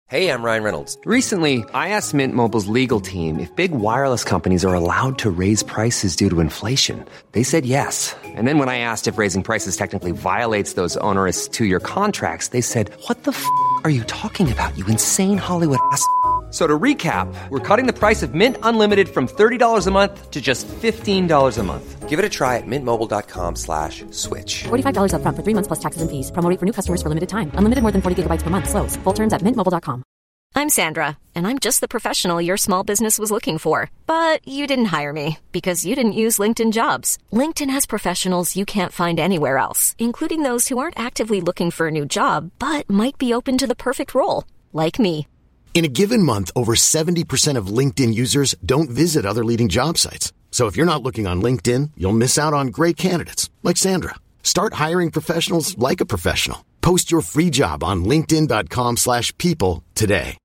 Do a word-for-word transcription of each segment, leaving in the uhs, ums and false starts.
Hey, I'm Ryan Reynolds. Recently, I asked Mint Mobile's legal team if big wireless companies are allowed to raise prices due to inflation. They said yes. And then when I asked if raising prices technically violates those onerous two-year contracts, they said, what the f*** are you talking about, you insane Hollywood ass f- So to recap, we're cutting the price of Mint Unlimited from thirty dollars a month to just fifteen dollars a month. Give it a try at mintmobile.com slash switch. forty-five dollars up front for three months plus taxes and fees. Promo rate for new customers for limited time. Unlimited more than forty gigabytes per month. Slows full terms at mint mobile dot com. I'm Sandra, and I'm just the professional your small business was looking for. But you didn't hire me because you didn't use LinkedIn Jobs. LinkedIn has professionals you can't find anywhere else, including those who aren't actively looking for a new job, but might be open to the perfect role, like me. In a given month, over seventy percent of LinkedIn users don't visit other leading job sites. So if you're not looking on LinkedIn, you'll miss out on great candidates like Sandra. Start hiring professionals like a professional. Post your free job on linkedin.com slash people today.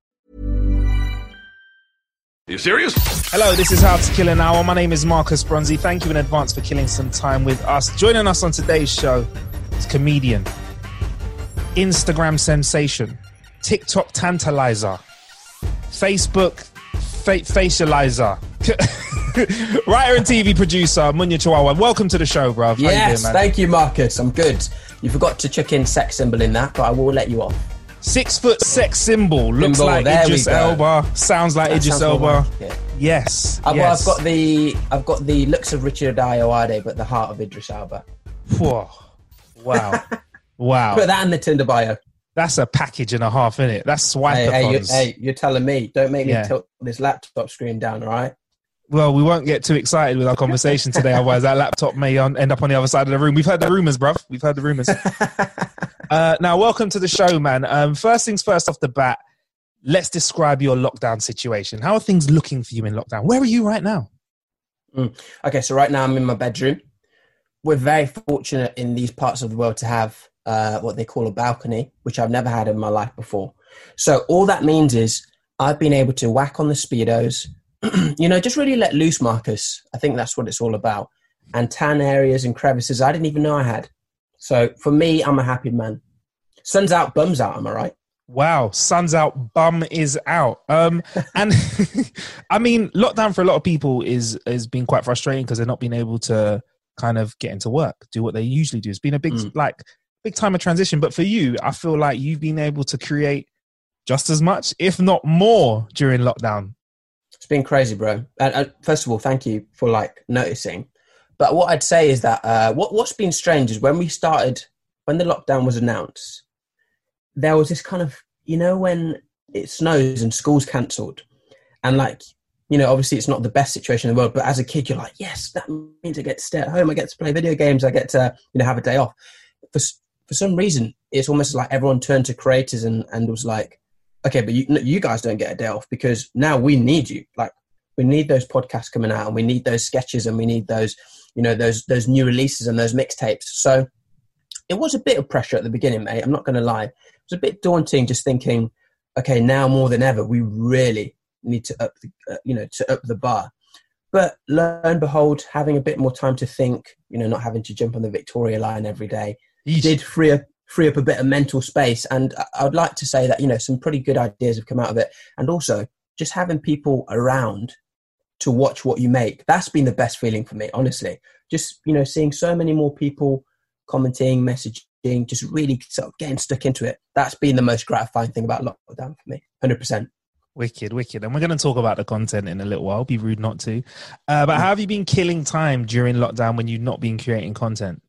Are you serious? Hello, this is How to Kill an Hour. My name is Marcus Bronzy. Thank you in advance for killing some time with us. Joining us on today's show is comedian, Instagram sensation, TikTok tantalizer, Facebook fa- facializer, writer and T V producer, Munya Chihuahua. Welcome to the show, bruv. How Yes, you doing, man? Thank you, Marcus. I'm good. You forgot to chuck in sex symbol in that, but I will let you off. Six foot sex symbol. Looks Symbol, like there we Idris go. Elba. Sounds like That Idris sounds more Elba. like it. Yes. I've, yes. I've got the I've got the looks of Richard Ayoade, but the heart of Idris Elba. Whoa. Wow. Wow. Put that in the Tinder bio. That's a package and a half, innit? That's Hey, hey, you, swipe-a-thons. hey, you're telling me. Don't make me Yeah. tilt this laptop screen down, all right? Well, we won't get too excited with our conversation today, otherwise that laptop may on, end up on the other side of the room. We've heard the rumours, bruv. We've heard the rumours. uh, now, welcome to the show, man. Um, first things first off the bat, let's describe your lockdown situation. How are things looking for you in lockdown? Where are you right now? Mm. Okay, so right now I'm in my bedroom. We're very fortunate in these parts of the world to have uh, what they call a balcony, which I've never had in my life before. So all that means is I've been able to whack on the Speedos, you know, just really let loose, Marcus. I think that's what it's all about. And tan areas and crevices I didn't even know I had. So for me, I'm a happy man. Sun's out, bum's out, am I right? Wow, sun's out, bum is out. Um, and I mean, lockdown for a lot of people is has been quite frustrating because they're not being able to kind of get into work, do what they usually do. It's been a big, mm. like, big time of transition. But for you, I feel like you've been able to create just as much, if not more, during lockdown. It's been crazy, bro. And uh, first of all, thank you for like noticing. But what I'd say is that uh, what what's been strange is when we started, when the lockdown was announced, there was this kind of, you know, when it snows and school's cancelled, and like, you know, obviously it's not the best situation in the world, but as a kid, you're like, yes, that means I get to stay at home, I get to play video games, I get to, you know, have a day off. For for some reason, it's almost like everyone turned to creators and and was like, okay, but you, you guys don't get a day off because now we need you. Like, we need those podcasts coming out, and we need those sketches, and we need those, you know, those those new releases and those mixtapes. So it was a bit of pressure at the beginning, mate. I'm not going to lie. It was a bit daunting just thinking, okay, now more than ever, we really need to up the, uh, you know, to up the bar. But lo and behold, having a bit more time to think, you know, not having to jump on the Victoria line every day, Yeesh. did free up free up a bit of mental space. And I would like to say that, you know, some pretty good ideas have come out of it. And also just having people around to watch what you make. That's been the best feeling for me, honestly. Just, you know, seeing so many more people commenting, messaging, just really sort of getting stuck into it. That's been the most gratifying thing about lockdown for me, one hundred percent. Wicked, wicked. And we're going to talk about the content in a little while. Be rude not to. Uh, but how have you been killing time during lockdown when you've not been creating content?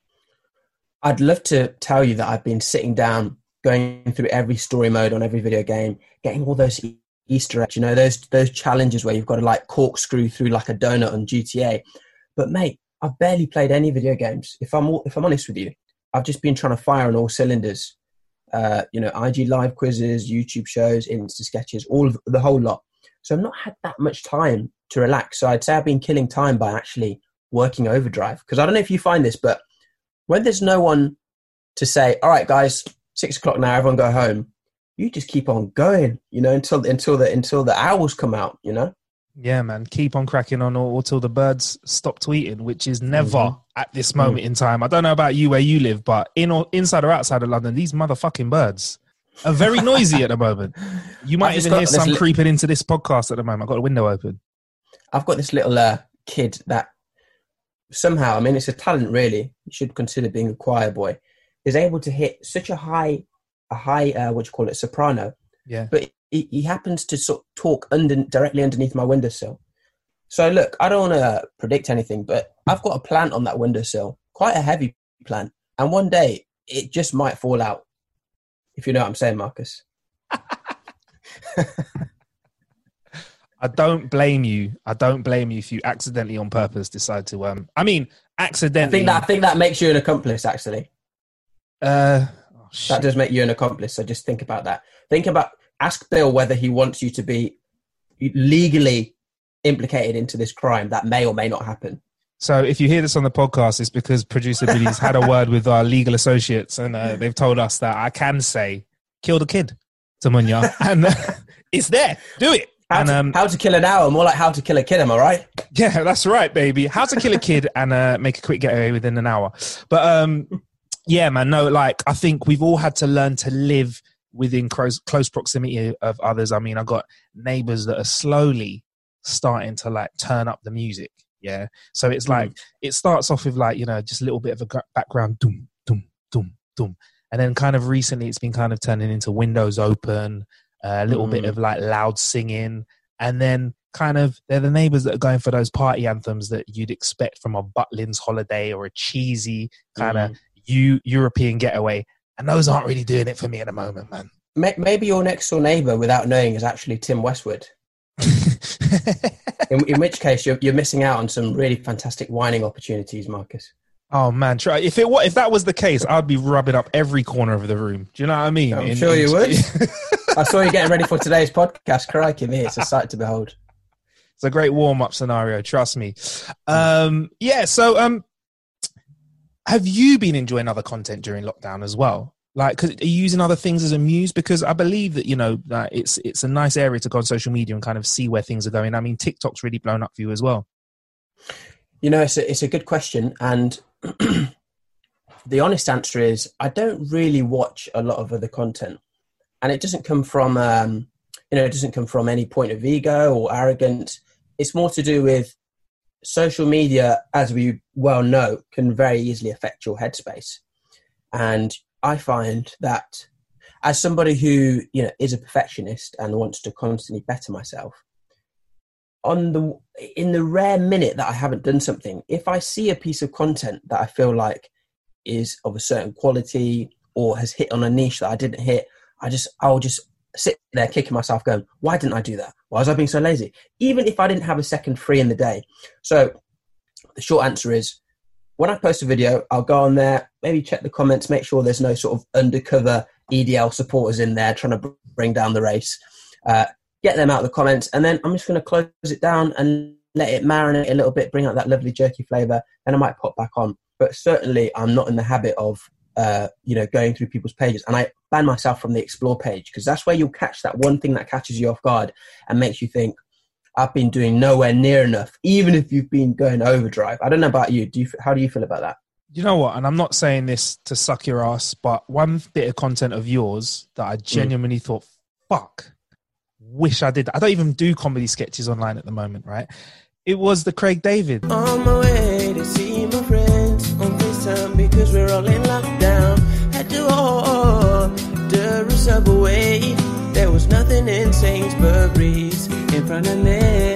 I'd love to tell you that I've been sitting down, going through every story mode on every video game, getting all those Easter eggs, you know, those those challenges where you've got to like corkscrew through like a donut on G T A. But mate, I've barely played any video games. If I'm if I'm honest with you, I've just been trying to fire on all cylinders. Uh, you know, I G live quizzes, YouTube shows, Insta sketches, all of the whole lot. So I've not had that much time to relax. So I'd say I've been killing time by actually working overdrive. Because I don't know if you find this, but when there's no one to say, all right, guys, six o'clock now, everyone go home, you just keep on going, you know, until until the until the owls come out, you know? Yeah, man. Keep on cracking on until the birds stop tweeting, which is never mm-hmm. at this moment mm. in time. I don't know about you where you live, but in or inside or outside of London, these motherfucking birds are very noisy at the moment. You might I've just even got hear this some li- creeping into this podcast at the moment. I've got a window open. I've got this little uh, kid that somehow, I mean, it's a talent really. You should consider being a choir boy. Is able to hit such a high, a high, uh, what do you call it, soprano. Yeah. But he, he happens to sort of talk under, directly underneath my windowsill. So look, I don't want to predict anything, but I've got a plant on that windowsill, quite a heavy plant. And one day it just might fall out. If you know what I'm saying, Marcus. I don't blame you. I don't blame you if you accidentally on purpose decide to, um, I mean, accidentally. I think that, I think that makes you an accomplice, actually. Uh, oh, that does make you an accomplice. So just think about that. Think about, ask Bill whether he wants you to be legally implicated into this crime that may or may not happen. So if you hear this on the podcast, it's because producer Billy's had a word with our legal associates and uh, they've told us that I can say, kill the kid to Munya. And uh, it's there. Do it. How, and, to, um, how to kill an hour, more like how to kill a kid, am I right? Yeah, that's right, baby. How to kill a kid and uh, make a quick getaway within an hour. But um, yeah, man, no, like I think we've all had to learn to live within close, close proximity of others. I mean, I've got neighbors that are slowly starting to like turn up the music. Yeah. So it's like, mm. it starts off with like, you know, just a little bit of a background, doom, doom, doom, doom. And then kind of recently it's been kind of turning into windows open, uh, a little mm. bit of like loud singing. And then kind of, they're the neighbors that are going for those party anthems that you'd expect from a Butlins holiday or a cheesy kind of mm. U- European getaway. And those aren't really doing it for me at the moment, man. Maybe your next door neighbour, without knowing, is actually Tim Westwood. in, in which case, you're, you're missing out on some really fantastic whining opportunities, Marcus. Oh man, try if it if that was the case, I'd be rubbing up every corner of the room. Do you know what I mean? I'm in, sure in, you would. I saw you getting ready for today's podcast. Crikey me, it's a sight to behold. It's a great warm-up scenario, trust me. Um, yeah, so um, have you been enjoying other content during lockdown as well? Like, cause are you using other things as a muse? Because I believe that, you know, uh, it's it's a nice area to go on social media and kind of see where things are going. I mean, TikTok's really blown up for you as well. You know, it's a, it's a good question. And the honest answer is I don't really watch a lot of other content. And it doesn't come from, um, you know, it doesn't come from any point of ego or arrogance. It's more to do with social media, as we well know, can very easily affect your headspace. And I find that as somebody who, you know, is a perfectionist and wants to constantly better myself, on the in the rare minute that I haven't done something, if I see a piece of content that I feel like is of a certain quality or has hit on a niche that I didn't hit, I just I'll just sit there kicking myself going, why didn't I do that? Why was I being so lazy? Even if I didn't have a second free in the day. So the short answer is, when I post a video, I'll go on there, maybe check the comments, make sure there's no sort of undercover E D L supporters in there trying to bring down the race. Uh, get them out of the comments, and then I'm just going to close it down and let it marinate a little bit, bring out that lovely jerky flavour, then I might pop back on. But certainly I'm not in the habit of, uh, you know, going through people's pages. And I ban myself from the explore page, because that's where you'll catch that one thing that catches you off guard and makes you think, I've been doing nowhere near enough, even if you've been going overdrive. I don't know about you. Do you? How do you feel about that? You know what? And I'm not saying this to suck your ass, but one bit of content of yours that I genuinely mm. thought, fuck, wish I did. I don't even do comedy sketches online at the moment, right? It was the Craig David. On my way to see my friends on FaceTime because we're all in lockdown. Had to order a Subway. There was nothing in Sainsbury's in front of me.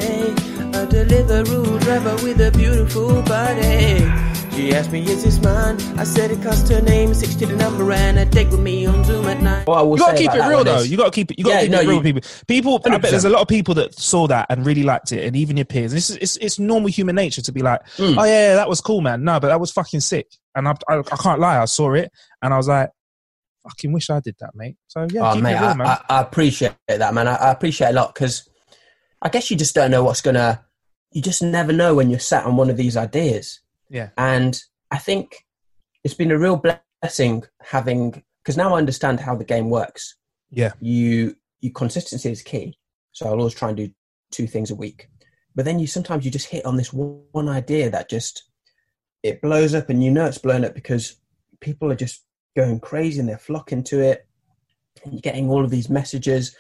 A Deliveroo driver with a beautiful body. She asked me, is this mine? I said it cost her name, sixty the number, and a date with me on Zoom at night. Well, you gotta keep it real though. Is, you gotta keep it. You gotta yeah, keep no, it real, you, people. People, one hundred percent. I bet there's a lot of people that saw that and really liked it, and even your peers. This is it's, it's normal human nature to be like, mm. oh yeah, that was cool, man. No, but that was fucking sick. And I, I, I can't lie, I saw it, and I was like, fucking wish I did that, mate. So yeah, oh, keep mate, it real, I, man. I, I appreciate that, man. I, I appreciate it a lot, because I guess you just don't know what's gonna. You just never know when you're sat on one of these ideas. Yeah, and I think it's been a real blessing having, because now I understand how the game works. Yeah. You, you consistency is key. So I'll always try and do two things a week. But then you sometimes you just hit on this one idea that just, it blows up, and you know it's blown up because people are just going crazy and they're flocking to it. And you're getting all of these messages.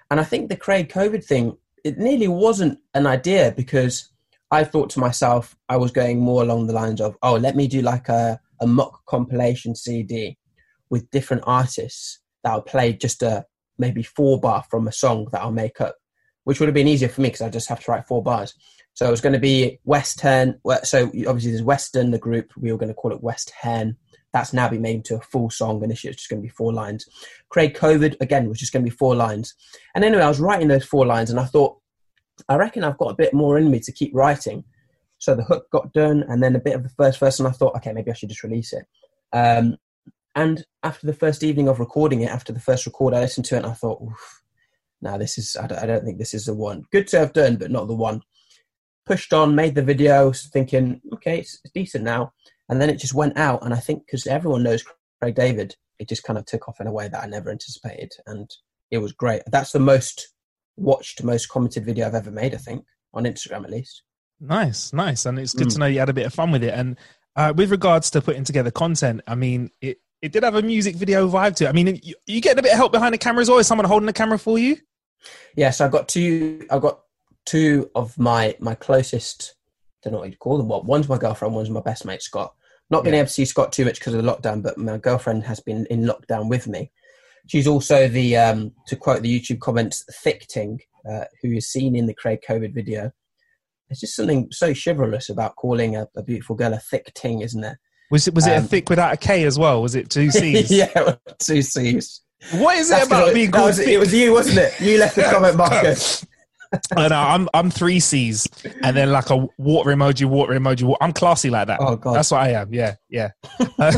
And I think the Craig COVID thing, it nearly wasn't an idea because I thought to myself, I was going more along the lines of, oh, let me do like a, a mock compilation C D with different artists that I'll play just a maybe four bar from a song that I'll make up, which would have been easier for me because I just have to write four bars. So it was going to be West Hen. So obviously there's Western, the group. We were going to call it West Hen. That's now been made into a full song. Initially, it's just going to be four lines. Craig COVID, again, was just going to be four lines. And anyway, I was writing those four lines and I thought, I reckon I've got a bit more in me to keep writing. So the hook got done and then a bit of the first verse and I thought, okay, maybe I should just release it. Um, and after the first evening of recording it, after the first record, I listened to it and I thought, oof, no, this is, I don't, I don't think this is the one. Good to have done, but not the one. Pushed on, made the video, thinking, okay, it's, it's decent now. And then it just went out. And I think because everyone knows Craig David, it just kind of took off in a way that I never anticipated. And it was great. That's the most watched, most commented video I've ever made, I think, on Instagram at least. Nice, nice. And it's good Mm. to know you had a bit of fun with it. And uh, with regards to putting together content, I mean, it, it did have a music video vibe to it. I mean, you, you getting a bit of help behind the camera as well? Is someone holding the camera for you? Yeah, so I've got two, I've got two of my, my closest, I don't know what you'd call them. What? One's my girlfriend, one's my best mate, Scott. Not been Yeah. able to see Scott too much because of the lockdown, but my girlfriend has been in lockdown with me. She's also the, um, to quote the YouTube comments, thick ting, uh, who is seen in the Craig COVID video. There's just something so chivalrous about calling a, a beautiful girl a thick ting, isn't there? Was it was it Um, a thick without a K as well? Was it two C's? Yeah, two C's. What is it That's 'cause about it, being that called was, thick? it was you, wasn't it? You left the comment, Marcus. I know, I'm I'm three C's and then like a water emoji, water emoji. Water. I'm classy like that. Oh, God. That's what I am. Yeah, yeah. Uh,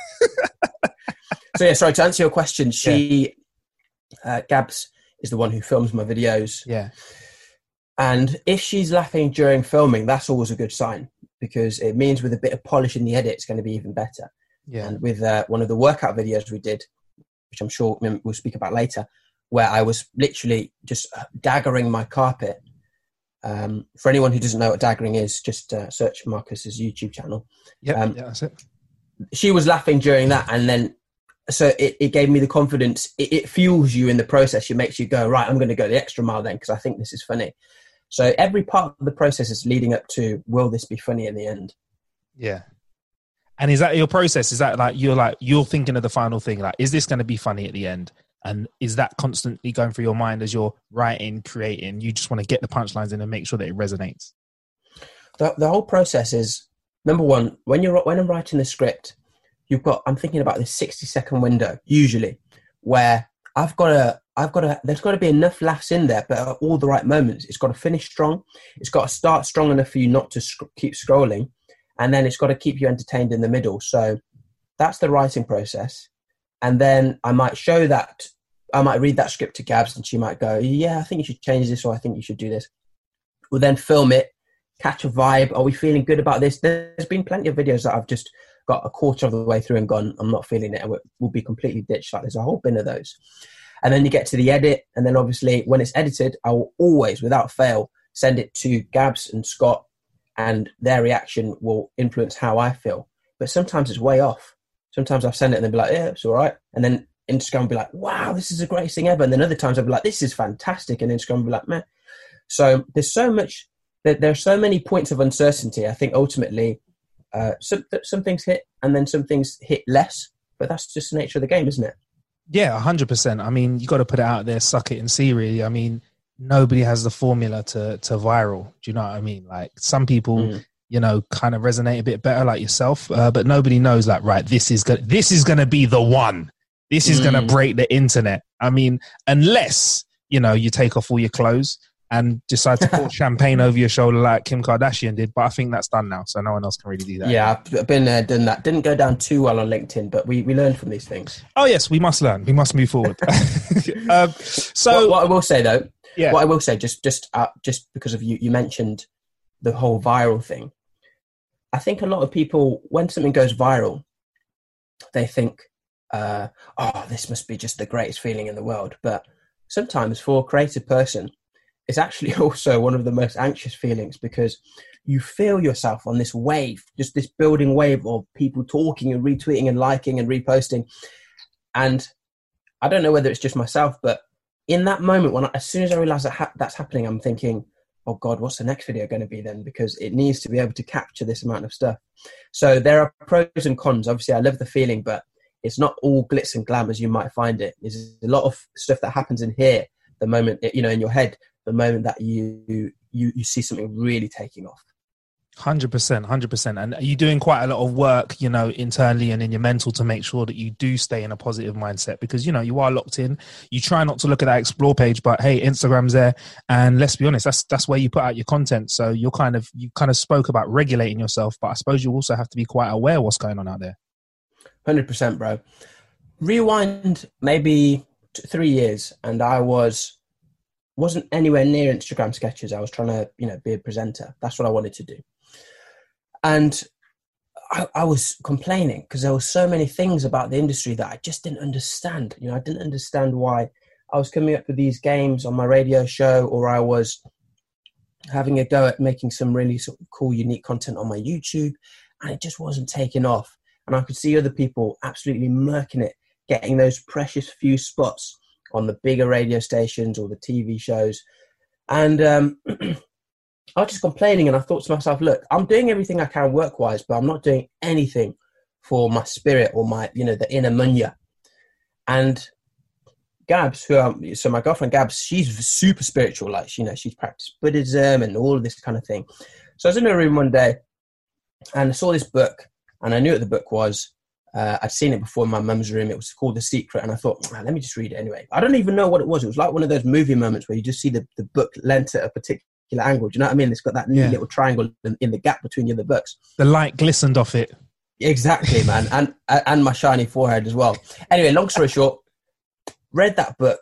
So yeah, sorry, to answer your question, she, uh, Gabs, is the one who films my videos. yeah, And if she's laughing during filming, that's always a good sign because it means with a bit of polish in the edit, it's going to be even better. yeah. And with uh, one of the workout videos we did, which I'm sure we'll speak about later, where I was literally just daggering my carpet. Um, for anyone who doesn't know what daggering is, just uh, search Marcus's YouTube channel. Yep, um, yeah, that's it. She was laughing during that, and then so it, it gave me the confidence. It, it fuels you in the process. It makes you go, right, I'm going to go the extra mile then because I think this is funny. So every part of the process is leading up to, will this be funny in the end? Yeah. And is that your process? Is that like you're like you're thinking of the final thing? Like, is this going to be funny at the end? And is that constantly going through your mind as you're writing, creating? You just want to get the punchlines in and make sure that it resonates. The, the whole process is, number one, when you're when I'm writing the script, you've got I'm thinking about this sixty second window usually, where I've got to I've got to there's got to be enough laughs in there, but at all the right moments. It's got to finish strong. It's got to start strong enough for you not to sc- keep scrolling, and then it's got to keep you entertained in the middle. So that's the writing process. And then I might show that, I might read that script to Gabs and she might go, yeah, I think you should change this or I think you should do this. We'll then film it, catch a vibe. Are we feeling good about this? There's been plenty of videos that I've just got a quarter of the way through and gone, I'm not feeling it. And we'll be completely ditched. Like there's a whole bin of those. And then you get to the edit. And then obviously when it's edited, I will always, without fail, send it to Gabs and Scott and their reaction will influence how I feel. But sometimes it's way off. Sometimes I'll send it and they'll be like, yeah, it's all right. And then Instagram will be like, wow, this is the greatest thing ever. And then other times I'll be like, this is fantastic. And Instagram will be like, meh. So there's so much, there, there are so many points of uncertainty. I think ultimately uh, some, some things hit and then some things hit less. But that's just the nature of the game, isn't it? Yeah, one hundred percent. I mean, you got to put it out there, suck it and see, really. I mean, nobody has the formula to, to viral. Do you know what I mean? Like some people... Mm. you know, kind of resonate a bit better like yourself. Uh, but nobody knows like, right, this is going this is going to be the one. This is mm. going to break the internet. I mean, unless, you know, you take off all your clothes and decide to pour champagne over your shoulder like Kim Kardashian did. But I think that's done now. So no one else can really do that. Yeah, I've been there, done that. Didn't go down too well on LinkedIn, but we, we learned from these things. Oh, yes, we must learn. We must move forward. um, so what, what I will say, though, yeah. what I will say, just just uh, just because of you, you mentioned the whole viral thing. I think a lot of people, when something goes viral, they think, uh, oh, this must be just the greatest feeling in the world. But sometimes for a creative person, it's actually also one of the most anxious feelings because you feel yourself on this wave, just this building wave of people talking and retweeting and liking and reposting. And I don't know whether it's just myself, but in that moment, when I, as soon as I realised that ha- that's happening, I'm thinking, oh God, what's the next video going to be then? Because it needs to be able to capture this amount of stuff. So there are pros and cons. Obviously, I love the feeling, but it's not all glitz and glam as you might find it. There's a lot of stuff that happens in here, the moment, you know, in your head, the moment that you you, you see something really taking off. one hundred percent, one hundred percent. And are you doing quite a lot of work, you know, internally and in your mental to make sure that you do stay in a positive mindset? Because, you know, you are locked in. You try not to look at that explore page, but hey, Instagram's there. And let's be honest, that's that's where you put out your content. So you're kind of, you kind of spoke about regulating yourself, but I suppose you also have to be quite aware of what's going on out there. one hundred percent, bro. Rewind maybe t- three years and I was, wasn't anywhere near Instagram sketches. I was trying to, you know, be a presenter. That's what I wanted to do. And I, I was complaining because there were so many things about the industry that I just didn't understand. You know, I didn't understand why I was coming up with these games on my radio show, or I was having a go at making some really sort of cool, unique content on my YouTube, and it just wasn't taking off. And I could see other people absolutely murking it, getting those precious few spots on the bigger radio stations or the T V shows. And um, I was just complaining, and I thought to myself, look, I'm doing everything I can work-wise, but I'm not doing anything for my spirit or my, you know, the inner munya. And Gabs, who I'm, so my girlfriend Gabs, she's super spiritual, like, you know, she's practiced Buddhism and all of this kind of thing. So I was in her room one day and I saw this book, and I knew what the book was. Uh, I'd seen it before in my mum's room. It was called The Secret, and I thought, ah, let me just read it anyway. I don't even know what it was. It was like one of those movie moments where you just see the, the book lent at a particular angle. Do you know what I mean? It's got that neat yeah. little triangle in, in the gap between the other books. The light glistened off it. Exactly, man. And and my shiny forehead as well. Anyway, long story short, read that book,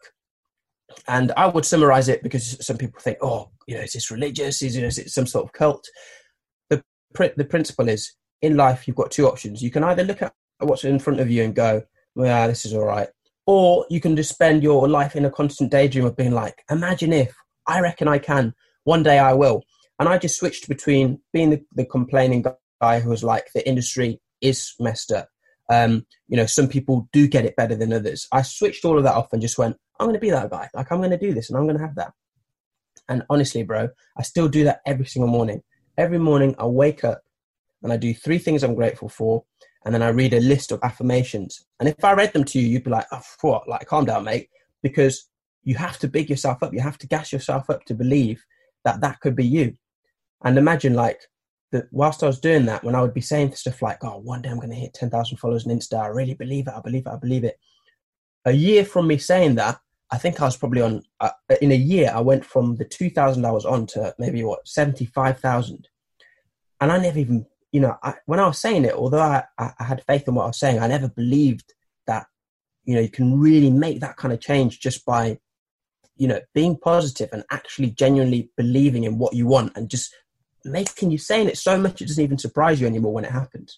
and I would summarize it because some people think, oh, you know, is this religious? Is it some sort of cult? The the principle is, in life, you've got two options. You can either look at what's in front of you and go, well, this is all right. Or you can just spend your life in a constant daydream of being like, imagine if, I reckon I can, one day I will. And I just switched between being the, the complaining guy who was like, the industry is messed up. Um, you know, some people do get it better than others. I switched all of that off and just went, I'm going to be that guy. Like, I'm going to do this and I'm going to have that. And honestly, bro, I still do that every single morning. Every morning I wake up and I do three things I'm grateful for. And then I read a list of affirmations. And if I read them to you, you'd be like, oh, what? Like, calm down, mate. Because you have to big yourself up. You have to gas yourself up to believe that that could be you. And imagine, like, that whilst I was doing that, when I would be saying stuff like, oh, one day I'm going to hit ten thousand followers on Insta. I really believe it. I believe it. I believe it. A year from me saying that, I think I was probably on, uh, in a year, I went from the two thousand I was on to maybe, what, seventy-five thousand. And I never even... You know, I, when I was saying it, although I, I had faith in what I was saying, I never believed that, you know, you can really make that kind of change just by, you know, being positive and actually genuinely believing in what you want and just making you saying it so much it doesn't even surprise you anymore when it happens.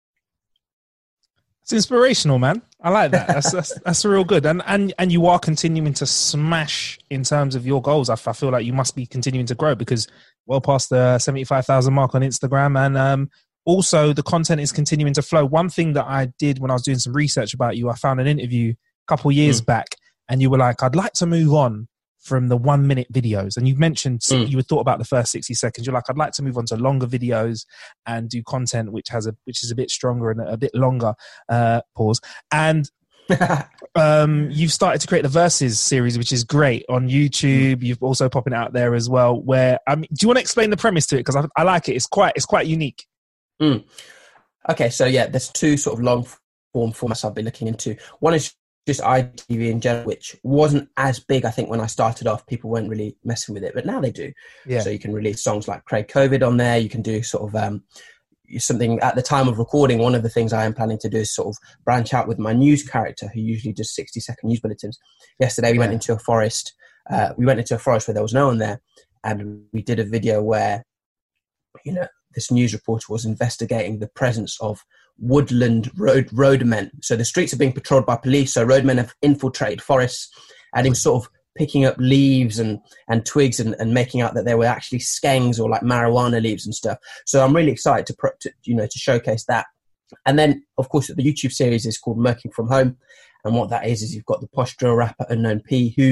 It's inspirational, man. I like that. That's that's, that's real good. And and and you are continuing to smash in terms of your goals. I, I feel like you must be continuing to grow because well past the seventy-five thousand mark on Instagram. And um, also the content is continuing to flow. One thing that I did when I was doing some research about you, I found an interview a couple years mm. back and you were like, I'd like to move on from the one minute videos. And you mentioned mm. you had thought about the first sixty seconds. You're like, I'd like to move on to longer videos and do content which has a which is a bit stronger and a bit longer. Uh, pause. And um, you've started to create the Versus series, which is great on YouTube. Mm. You've also popping out there as well. Where I mean, do you want to explain the premise to it? Because I, I like it. It's quite it's quite unique. Mm. Okay, so yeah, there's two sort of long form formats I've been looking into. One is just I G T V in general, which wasn't as big. I think when I started off, people weren't really messing with it, but now they do. Yeah. So you can release songs like Craig COVID on there. You can do sort of um, something at the time of recording. One of the things I am planning to do is sort of branch out with my news character, who usually does sixty second news bulletins. Yesterday we yeah. went into a forest. Uh, we went into a forest where there was no one there, and we did a video where, you know, this news reporter was investigating the presence of woodland road roadmen. So the streets are being patrolled by police. So roadmen have infiltrated forests, and he was sort of picking up leaves and, and twigs and, and making out that they were actually skengs or like marijuana leaves and stuff. So I'm really excited to, to you know, to showcase that. And then, of course, the YouTube series is called Murking From Home. And what that is, is you've got the posh drill rapper Unknown P, who's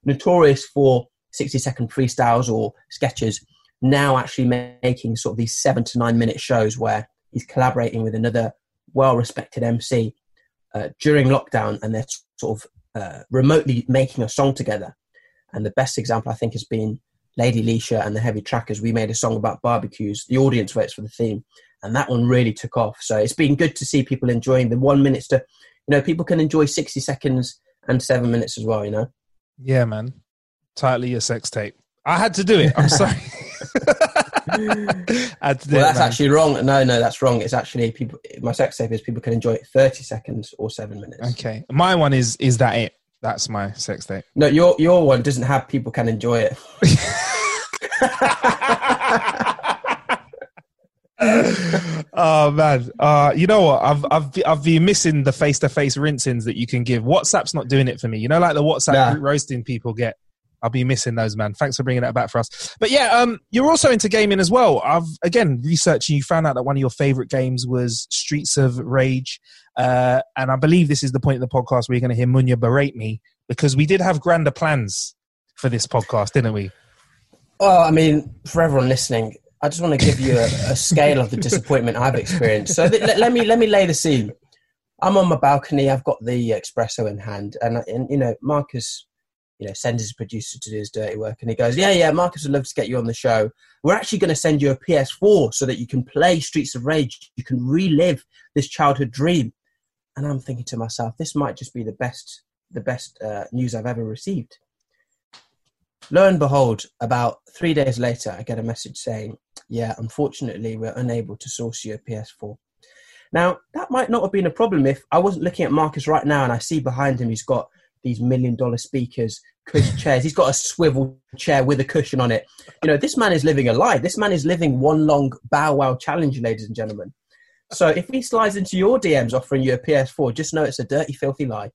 notorious for sixty second freestyles or sketches, now actually making sort of these seven to nine minute shows where he's collaborating with another well-respected M C uh, during lockdown, and they're sort of uh, remotely making a song together. And the best example, I think, has been Lady Leisha and the Heavy Trackers. We made a song about barbecues. The audience votes for the theme, and that one really took off. So it's been good to see people enjoying the one minutes to, you know, people can enjoy sixty seconds and seven minutes as well, you know? Yeah, man. Tightly a sex tape. I had to do it. I'm sorry. I had to do well, it, that's man. actually wrong. No, no, that's wrong. It's actually people. My sex tape is people can enjoy it thirty seconds or seven minutes. Okay. My one is, is that it? That's my sex tape. No, your your one doesn't have people can enjoy it. Oh man, uh, you know what? I've I've I've been missing the face to face rinsings that you can give. WhatsApp's not doing it for me. You know, like the WhatsApp Nah. group roasting people get. I'll be missing those, man. Thanks for bringing that back for us. But yeah, um, you're also into gaming as well. I've again researching. You found out that one of your favorite games was Streets of Rage, uh, and I believe this is the point of the podcast where you're going to hear Munya berate me because we did have grander plans for this podcast, didn't we? Well, I mean, for everyone listening, I just want to give you a, a scale of the disappointment I've experienced. So th- let, let me let me lay the scene. I'm on my balcony. I've got the espresso in hand, and, and you know, Marcus, you know, sends his producer to do his dirty work, and he goes, "Yeah, yeah, Marcus would love to get you on the show. We're actually going to send you a P S four so that you can play Streets of Rage. You can relive this childhood dream." And I'm thinking to myself, this might just be the best, the best uh, news I've ever received. Lo and behold, about three days later, I get a message saying, yeah, unfortunately, we're unable to source you a P S four. Now, that might not have been a problem if I wasn't looking at Marcus right now and I see behind him he's got these million dollar speakers, cushion chairs. He's got a swivel chair with a cushion on it. You know, this man is living a lie. This man is living one long Bow Wow challenge, ladies and gentlemen. So if he slides into your D Ms offering you a P S four, just know it's a dirty, filthy lie.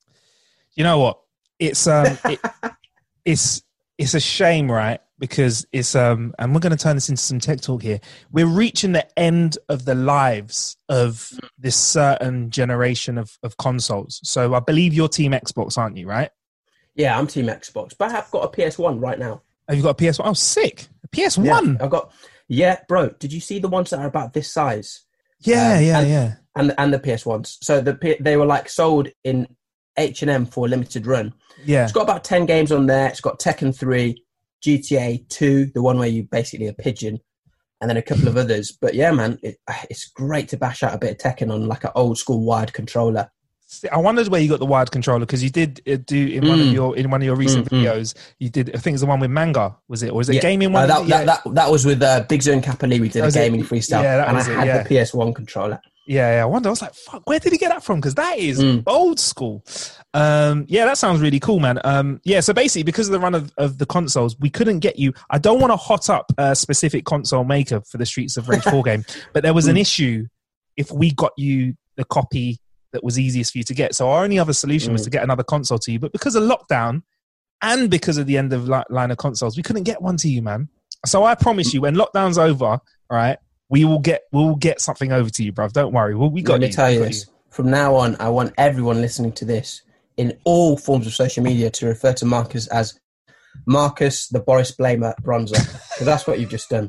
You know what? It's um, it, it's it's a shame, right? Because it's um, and we're going to turn this into some tech talk here. We're reaching the end of the lives of this certain generation of of consoles. So I believe you're Team Xbox, aren't you? Right? Yeah, I'm Team Xbox, but I've got a P S one right now. Have you got a P S one? Oh, sick! A P S one. Yeah, I've got. Yeah, bro. Did you see the ones that are about this size? Yeah, Um, yeah, and, yeah. And and the P S ones. So the P- they were like sold in H and M for a limited run. Yeah. It's got about ten games on there. It's got Tekken three, G T A two, the one where you basically a pigeon, and then a couple of others. But yeah, man, it, it's great to bash out a bit of Tekken on like an old school wired controller. I wondered where you got the wired controller because you did uh, do in one Mm. of your in one of your recent Mm, mm. videos. You did. I think it's the one with Manga. Was it? Or was it Yeah. gaming Uh, one? that, yeah. that, that, that was with uh, Big Zone Capoli. We did That a was it. gaming freestyle, Yeah, that and I was it, had yeah. the P S one controller. Yeah, yeah, I wonder. I was like, "Fuck, where did he get that from?" Because that is Mm. old school. Um, yeah, that sounds really cool, man. Um, yeah, so basically, because of the run of, of the consoles, we couldn't get you. I don't want to hot up a specific console maker for the Streets of Rage four game, but there was an issue if we got you the copy that was easiest for you to get. So our only other solution was Mm. to get another console to you, but because of lockdown and because of the end of li- line of consoles, we couldn't get one to you, man. So I promise you, when lockdown's over, all right, we will get we'll get something over to you, bruv. Don't worry. We'll, we got Let me you. tell We you got this. From now on, I want everyone listening to this in all forms of social media to refer to Marcus as Marcus the Boris Blamer Bronzer, because that's what you've just done.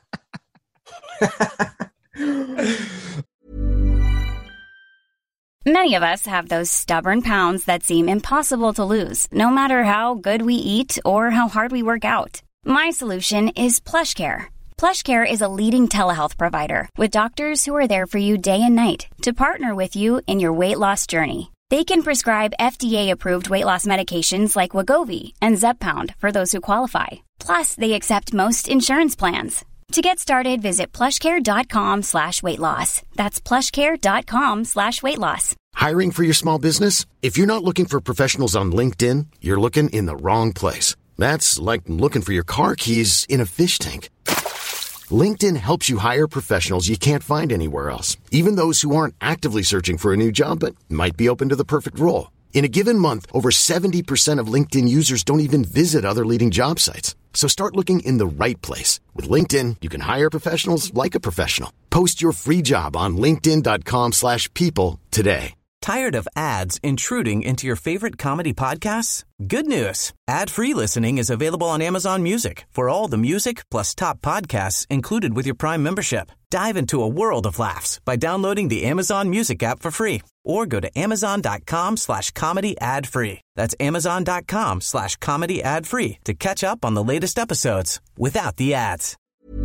Many of us have those stubborn pounds that seem impossible to lose, no matter how good we eat or how hard we work out. My solution is PlushCare. PlushCare is a leading telehealth provider with doctors who are there for you day and night to partner with you in your weight loss journey. They can prescribe F D A-approved weight loss medications like Wegovy and Zepbound for those who qualify. Plus, they accept most insurance plans. To get started, visit plushcare.com slash weight loss. That's plushcare.com slash weight loss. Hiring for your small business? If you're not looking for professionals on LinkedIn, you're looking in the wrong place. That's like looking for your car keys in a fish tank. LinkedIn helps you hire professionals you can't find anywhere else, even those who aren't actively searching for a new job but might be open to the perfect role. In a given month, over seventy percent of LinkedIn users don't even visit other leading job sites. So start looking in the right place. With LinkedIn, you can hire professionals like a professional. Post your free job on linkedin.com slash people today. Tired of ads intruding into your favorite comedy podcasts? Good news. Ad-free listening is available on Amazon Music for all the music plus top podcasts included with your Prime membership. Dive into a world of laughs by downloading the Amazon Music app for free or go to amazon.com slash comedy ad free. That's amazon.com slash comedy ad free to catch up on the latest episodes without the ads.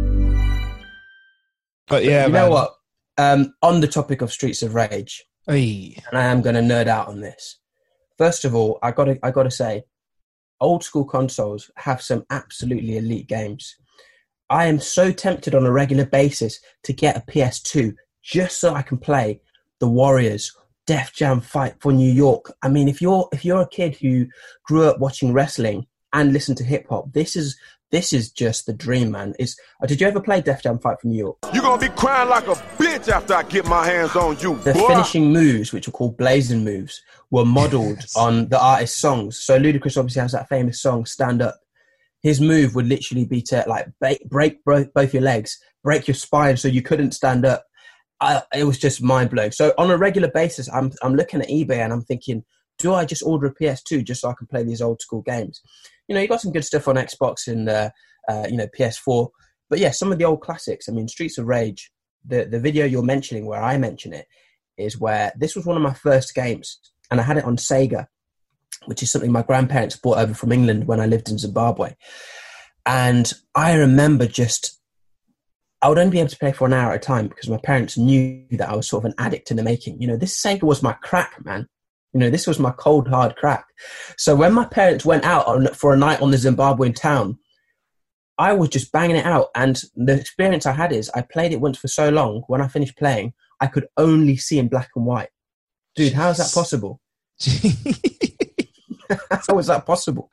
But yeah, you man. know what? Um, on the topic of Streets of Rage, Hey. and I am going to nerd out on this. First of all, I got to I got to say, old school consoles have some absolutely elite games. I am so tempted on a regular basis to get a P S two just so I can play The Warriors, Def Jam Fight for New York. I mean, if you're if you're a kid who grew up watching wrestling and listened to hip hop, this is this is just the dream, man. Is uh, did you ever play Def Jam Fight for New York? You're gonna be crying like a bitch after I get my hands on you. The boy. finishing moves, which are called blazing moves, were modelled yes. on the artist's songs. So Ludacris obviously has that famous song, Stand Up. His move would literally be to like break, break both your legs, break your spine so you couldn't stand up. I, it was just mind-blowing. So on a regular basis, I'm I'm looking at eBay and I'm thinking, do I just order a P S two just so I can play these old school games? You know, you got some good stuff on Xbox and, uh, uh, you know, P S four. But yeah, some of the old classics. I mean, Streets of Rage, the, the video you're mentioning where I mention it, is where this was one of my first games. And I had it on Sega, which is something my grandparents brought over from England when I lived in Zimbabwe. And I remember just, I would only be able to play for an hour at a time because my parents knew that I was sort of an addict in the making. You know, this Sega was my crack, man. You know, this was my cold, hard crack. So when my parents went out on, for a night on the Zimbabwean town, I was just banging it out. And the experience I had is I played it once for so long, when I finished playing, I could only see in black and white. Dude, how is that possible? How was that possible?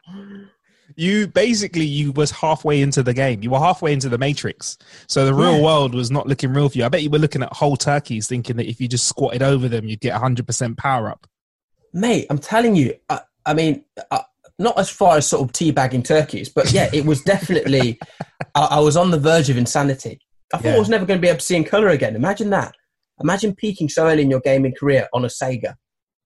You basically, you was halfway into the game. You were halfway into the Matrix. So the real yeah. world was not looking real for you. I bet you were looking at whole turkeys thinking that if you just squatted over them, you'd get one hundred percent power up. Mate, I'm telling you, I, I mean, uh, not as far as sort of teabagging turkeys, but yeah, it was definitely, I, I was on the verge of insanity. I thought yeah. I was never going to be able to see in colour again. Imagine that. Imagine peaking so early in your gaming career on a Sega.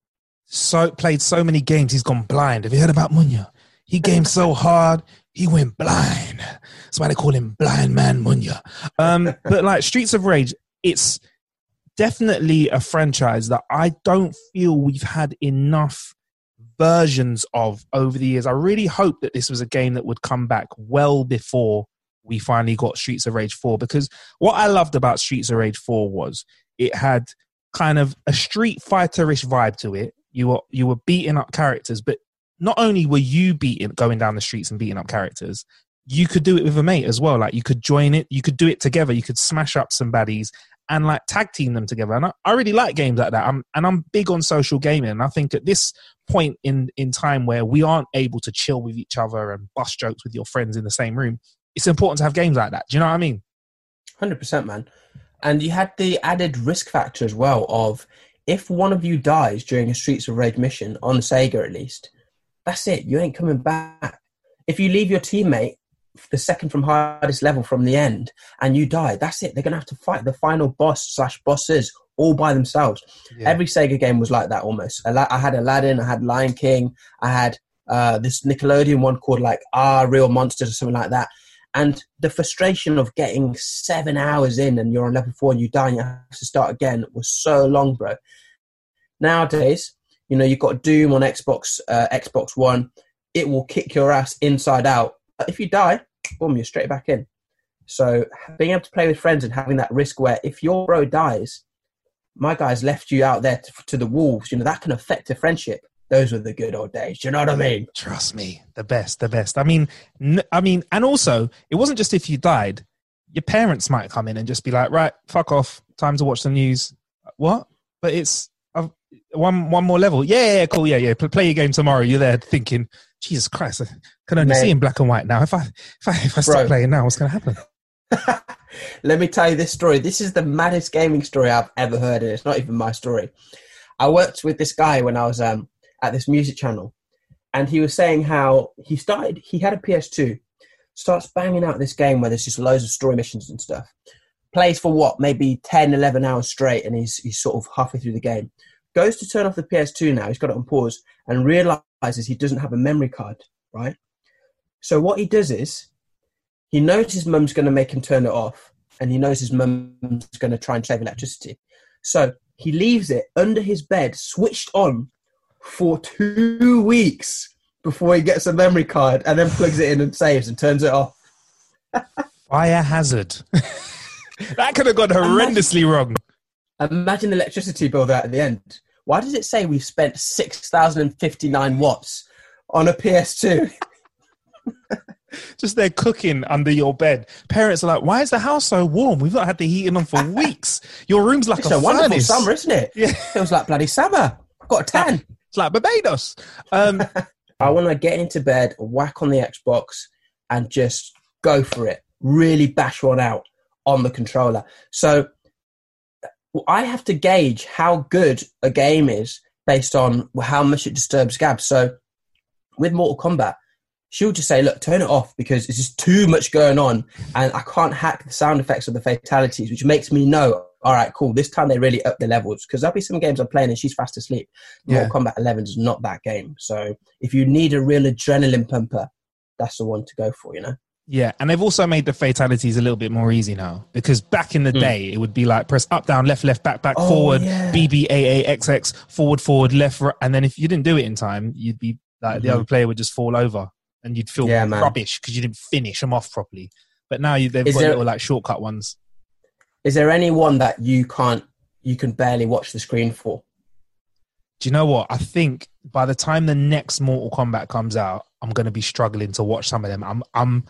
So played so many games, he's gone blind. Have you heard about Munya? He gamed so hard, he went blind. That's why they call him Blind Man Munya. Um, but like Streets of Rage, it's definitely a franchise that I don't feel we've had enough versions of over the years. I really hope that this was a game that would come back well before we finally got Streets of Rage four, because what I loved about Streets of Rage four was it had kind of a Street Fighter-ish vibe to it. You were you were beating up characters, but not only were you beating, going down the streets and beating up characters, you could do it with a mate as well. Like you could join it, you could do it together, you could smash up some baddies and like tag team them together. And I, I really like games like that. I'm, and I'm big on social gaming. And I think at this point in, in time where we aren't able to chill with each other and bust jokes with your friends in the same room, it's important to have games like that. Do you know what I mean? one hundred percent, man. And you had the added risk factor as well of if one of you dies during a Streets of Rage mission, on Sega at least, that's it. You ain't coming back. If you leave your teammate the second from hardest level from the end and you die, that's it. They're going to have to fight the final boss slash bosses all by themselves. Yeah. Every Sega game was like that almost. I had Aladdin, I had Lion King, I had uh, this Nickelodeon one called like Ah, Real Monsters or something like that. And the frustration of getting seven hours in and you're on level four and you die and you have to start again was so long, bro. Nowadays, you know, you've got Doom on Xbox, uh, Xbox One. It will kick your ass inside out. But if you die, boom, you're straight back in. So being able to play with friends and having that risk where if your bro dies, my guy's left you out there to, to the wolves, you know, that can affect a friendship. Those were the good old days. Do you know what I mean? Trust me. The best, the best. I mean, n- I mean, and also, it wasn't just if you died. Your parents might come in and just be like, right, fuck off. Time to watch the news. What? But it's uh, one one more level. Yeah, yeah, cool. Yeah, yeah. Play your game tomorrow. You're there thinking, Jesus Christ, I can only Mate. see in black and white now. If I if I, if I stop Bro. playing now, what's going to happen? Let me tell you this story. This is the maddest gaming story I've ever heard, and it's not even my story. I worked with this guy when I was um, at this music channel, and he was saying how he started, he had a P S two, starts banging out this game where there's just loads of story missions and stuff. Plays for what, maybe ten, eleven hours straight, and he's he's sort of halfway through the game. goes to turn off the P S two now. He's got it on pause and realizes he doesn't have a memory card, right? So what he does is he knows his mum's going to make him turn it off, and he knows his mum's going to try and save electricity. So he leaves it under his bed, switched on for two weeks before he gets a memory card, and then plugs it in and saves and turns it off. Fire hazard. That could have gone horrendously imagine, wrong. Imagine the electricity bill there at the end. Why does it say we've spent six thousand fifty-nine watts on a P S two? Just there cooking under your bed. Parents are like, why is the house so warm? We've not had the heating on for weeks. Your room's like it's a, a wonderful furnace. summer, isn't it? Yeah. It was like bloody summer. I've got a tan. It's like Barbados. Um, I want to get into bed, whack on the Xbox, and just go for it. Really bash one out on the controller. So I have to gauge how good a game is based on how much it disturbs Gab. So with Mortal Kombat, she'll just say, look, turn it off because it's just too much going on and I can't hack the sound effects of the fatalities, which makes me know, all right, cool, this time they really up the levels. Because there'll be some games I'm playing and she's fast asleep. Yeah. Mortal Kombat eleven is not that game. So if you need a real adrenaline pumper, that's the one to go for, you know? Yeah, and they've also made the fatalities a little bit more easy now, because back in the mm. day, it would be like press up, down, left, left, back, back, oh, forward, yeah. B B A A X X, forward, forward, left, right. And then if you didn't do it in time, you'd be like mm-hmm. the other player would just fall over and you'd feel yeah, rubbish because you didn't finish them off properly. But now you, they've is got there, little like shortcut ones. Is there any one that you can't, you can barely watch the screen for? Do you know what? I think by the time the next Mortal Kombat comes out, I'm going to be struggling to watch some of them. I'm, I'm,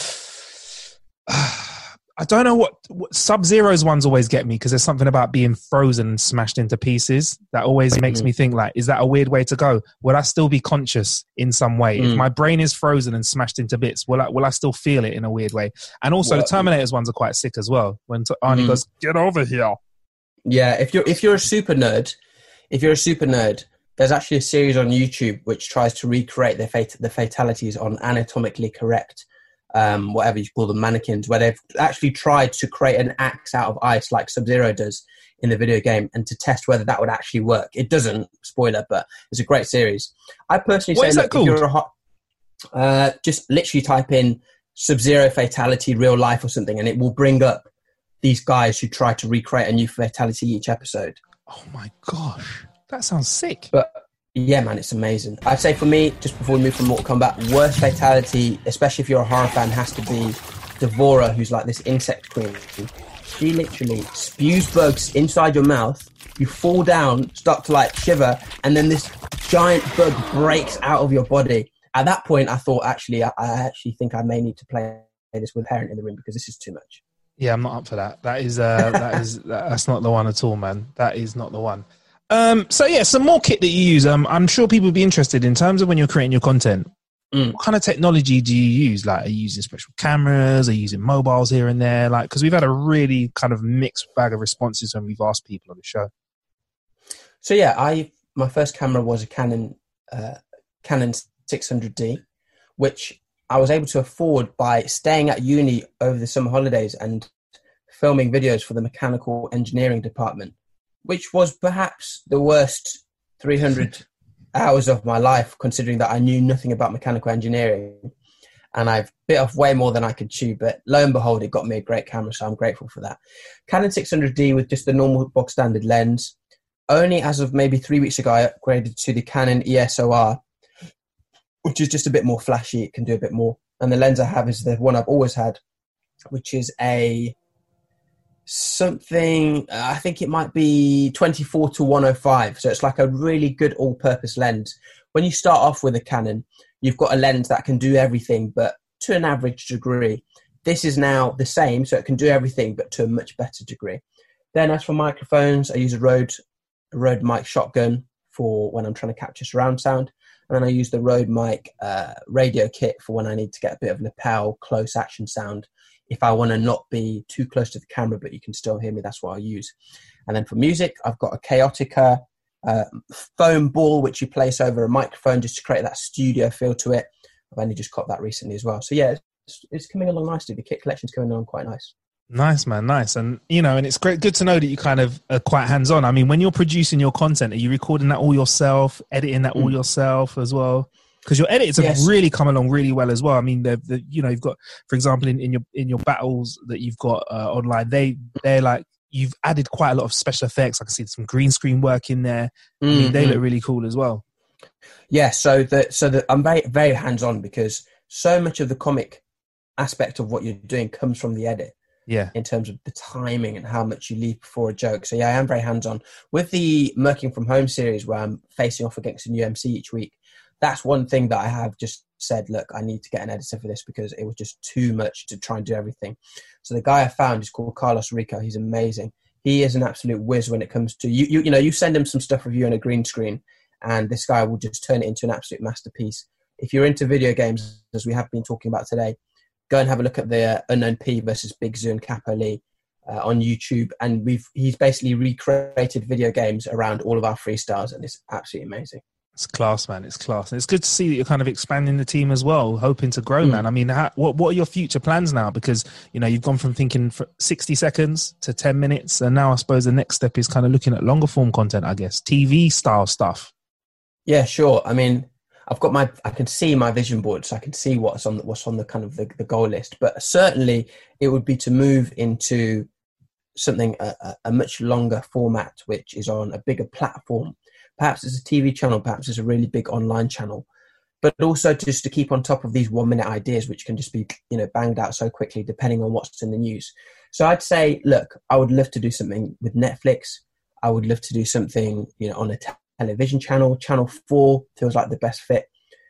I don't know what, what Sub-Zero's ones always get me because there's something about being frozen and smashed into pieces that always mm-hmm. makes me think like, is that a weird way to go? Will I still be conscious in some way? Mm. If my brain is frozen and smashed into bits, will I, will I still feel it in a weird way? And also what? The Terminator's ones are quite sick as well. When Arnie mm. goes, get over here. Yeah, if you're, if you're a super nerd, if you're a super nerd, there's actually a series on YouTube which tries to recreate the, fat- the fatalities on anatomically correct Um, whatever you call them, mannequins, where they've actually tried to create an axe out of ice like Sub-Zero does in the video game and to test whether that would actually work. It doesn't, spoiler, but it's a great series. I personally what say, is look, that called? If you're a hot, uh, just literally type in Sub-Zero fatality real life or something and it will bring up these guys who try to recreate a new fatality each episode. Oh my gosh, that sounds sick. But yeah, man, it's amazing. I'd say for me, just before we move from Mortal Kombat, worst fatality, especially if you're a horror fan, has to be Devora, who's like this insect queen. She literally spews bugs inside your mouth. You fall down, start to like shiver, and then this giant bug breaks out of your body. At that point, I thought, actually, I, I actually think I may need to play this with a parent in the room because this is too much. Yeah, I'm not up for that. That is, uh, that is, that's not the one at all, man. That is not the one. Um, so yeah, some more kit that you use. Um, I'm sure people would be interested in terms of when you're creating your content. Mm. What kind of technology do you use? Like, are you using special cameras? Are you using mobiles here and there? Like, because we've had a really kind of mixed bag of responses when we've asked people on the show. So yeah, I my first camera was a Canon uh, Canon six hundred D, which I was able to afford by staying at uni over the summer holidays and filming videos for the mechanical engineering department, which was perhaps the worst three hundred hours of my life, considering that I knew nothing about mechanical engineering. And I've bit off way more than I could chew, but lo and behold, it got me a great camera, so I'm grateful for that. Canon six hundred D with just the normal box standard lens. Only as of maybe three weeks ago, I upgraded to the Canon E S O R, which is just a bit more flashy. It can do a bit more. And the lens I have is the one I've always had, which is a something, I think it might be twenty-four to one oh five. So it's like a really good all-purpose lens. When you start off with a Canon, you've got a lens that can do everything, but to an average degree. This is now the same, so it can do everything, but to a much better degree. Then as for microphones, I use a Rode, a Rode mic shotgun for when I'm trying to capture surround sound. And then I use the Rode mic uh, radio kit for when I need to get a bit of lapel, close action sound. If I want to not be too close to the camera, but you can still hear me, that's what I use. And then for music, I've got a Chaotica uh, foam ball, which you place over a microphone just to create that studio feel to it. I've only just got that recently as well. So yeah, it's, it's coming along nicely. The kit collection's coming along quite nice. Nice, man. Nice. And, you know, and it's great, good to know that you kind of are quite hands on. I mean, when you're producing your content, are you recording that all yourself, editing that all yourself as well? Because your edits have Yes. really come along really well as well. I mean, the, the you know, you've got, for example, in, in your in your battles that you've got uh, online, they they're like, you've added quite a lot of special effects. I can see some green screen work in there. Mm-hmm. I mean, they look really cool as well. Yeah. So that so that I'm very very hands on because so much of the comic aspect of what you're doing comes from the edit. Yeah. In terms of the timing and how much you leave before a joke. So yeah, I am very hands on with the Merking from Home series where I'm facing off against a new M C each week. That's one thing that I have just said, look, I need to get an editor for this because it was just too much to try and do everything. So the guy I found is called Carlos Rico. He's amazing. He is an absolute whiz when it comes to, you You, you know, you send him some stuff of you on a green screen and this guy will just turn it into an absolute masterpiece. If you're into video games, as we have been talking about today, go and have a look at the uh, Unknown P versus Big Zoo and Capo Lee uh, on YouTube. And we've he's basically recreated video games around all of our freestyles and it's absolutely amazing. It's class, man. It's class. And it's good to see that you're kind of expanding the team as well, hoping to grow, mm. man. I mean, how, what what are your future plans now? Because, you know, you've gone from thinking for sixty seconds to ten minutes. And now I suppose the next step is kind of looking at longer form content, I guess, T V style stuff. Yeah, sure. I mean, I've got my, I can see my vision board, so I can see what's on, what's on the kind of the, the goal list. But certainly it would be to move into something, a, a much longer format, which is on a bigger platform. Perhaps it's a T V channel, perhaps it's a really big online channel, but also just to keep on top of these one minute ideas, which can just be, you know, banged out so quickly depending on what's in the news. So I'd say, look, I would love to do something with Netflix. I would love to do something, you know, on a te- television channel. Channel four feels like the best fit.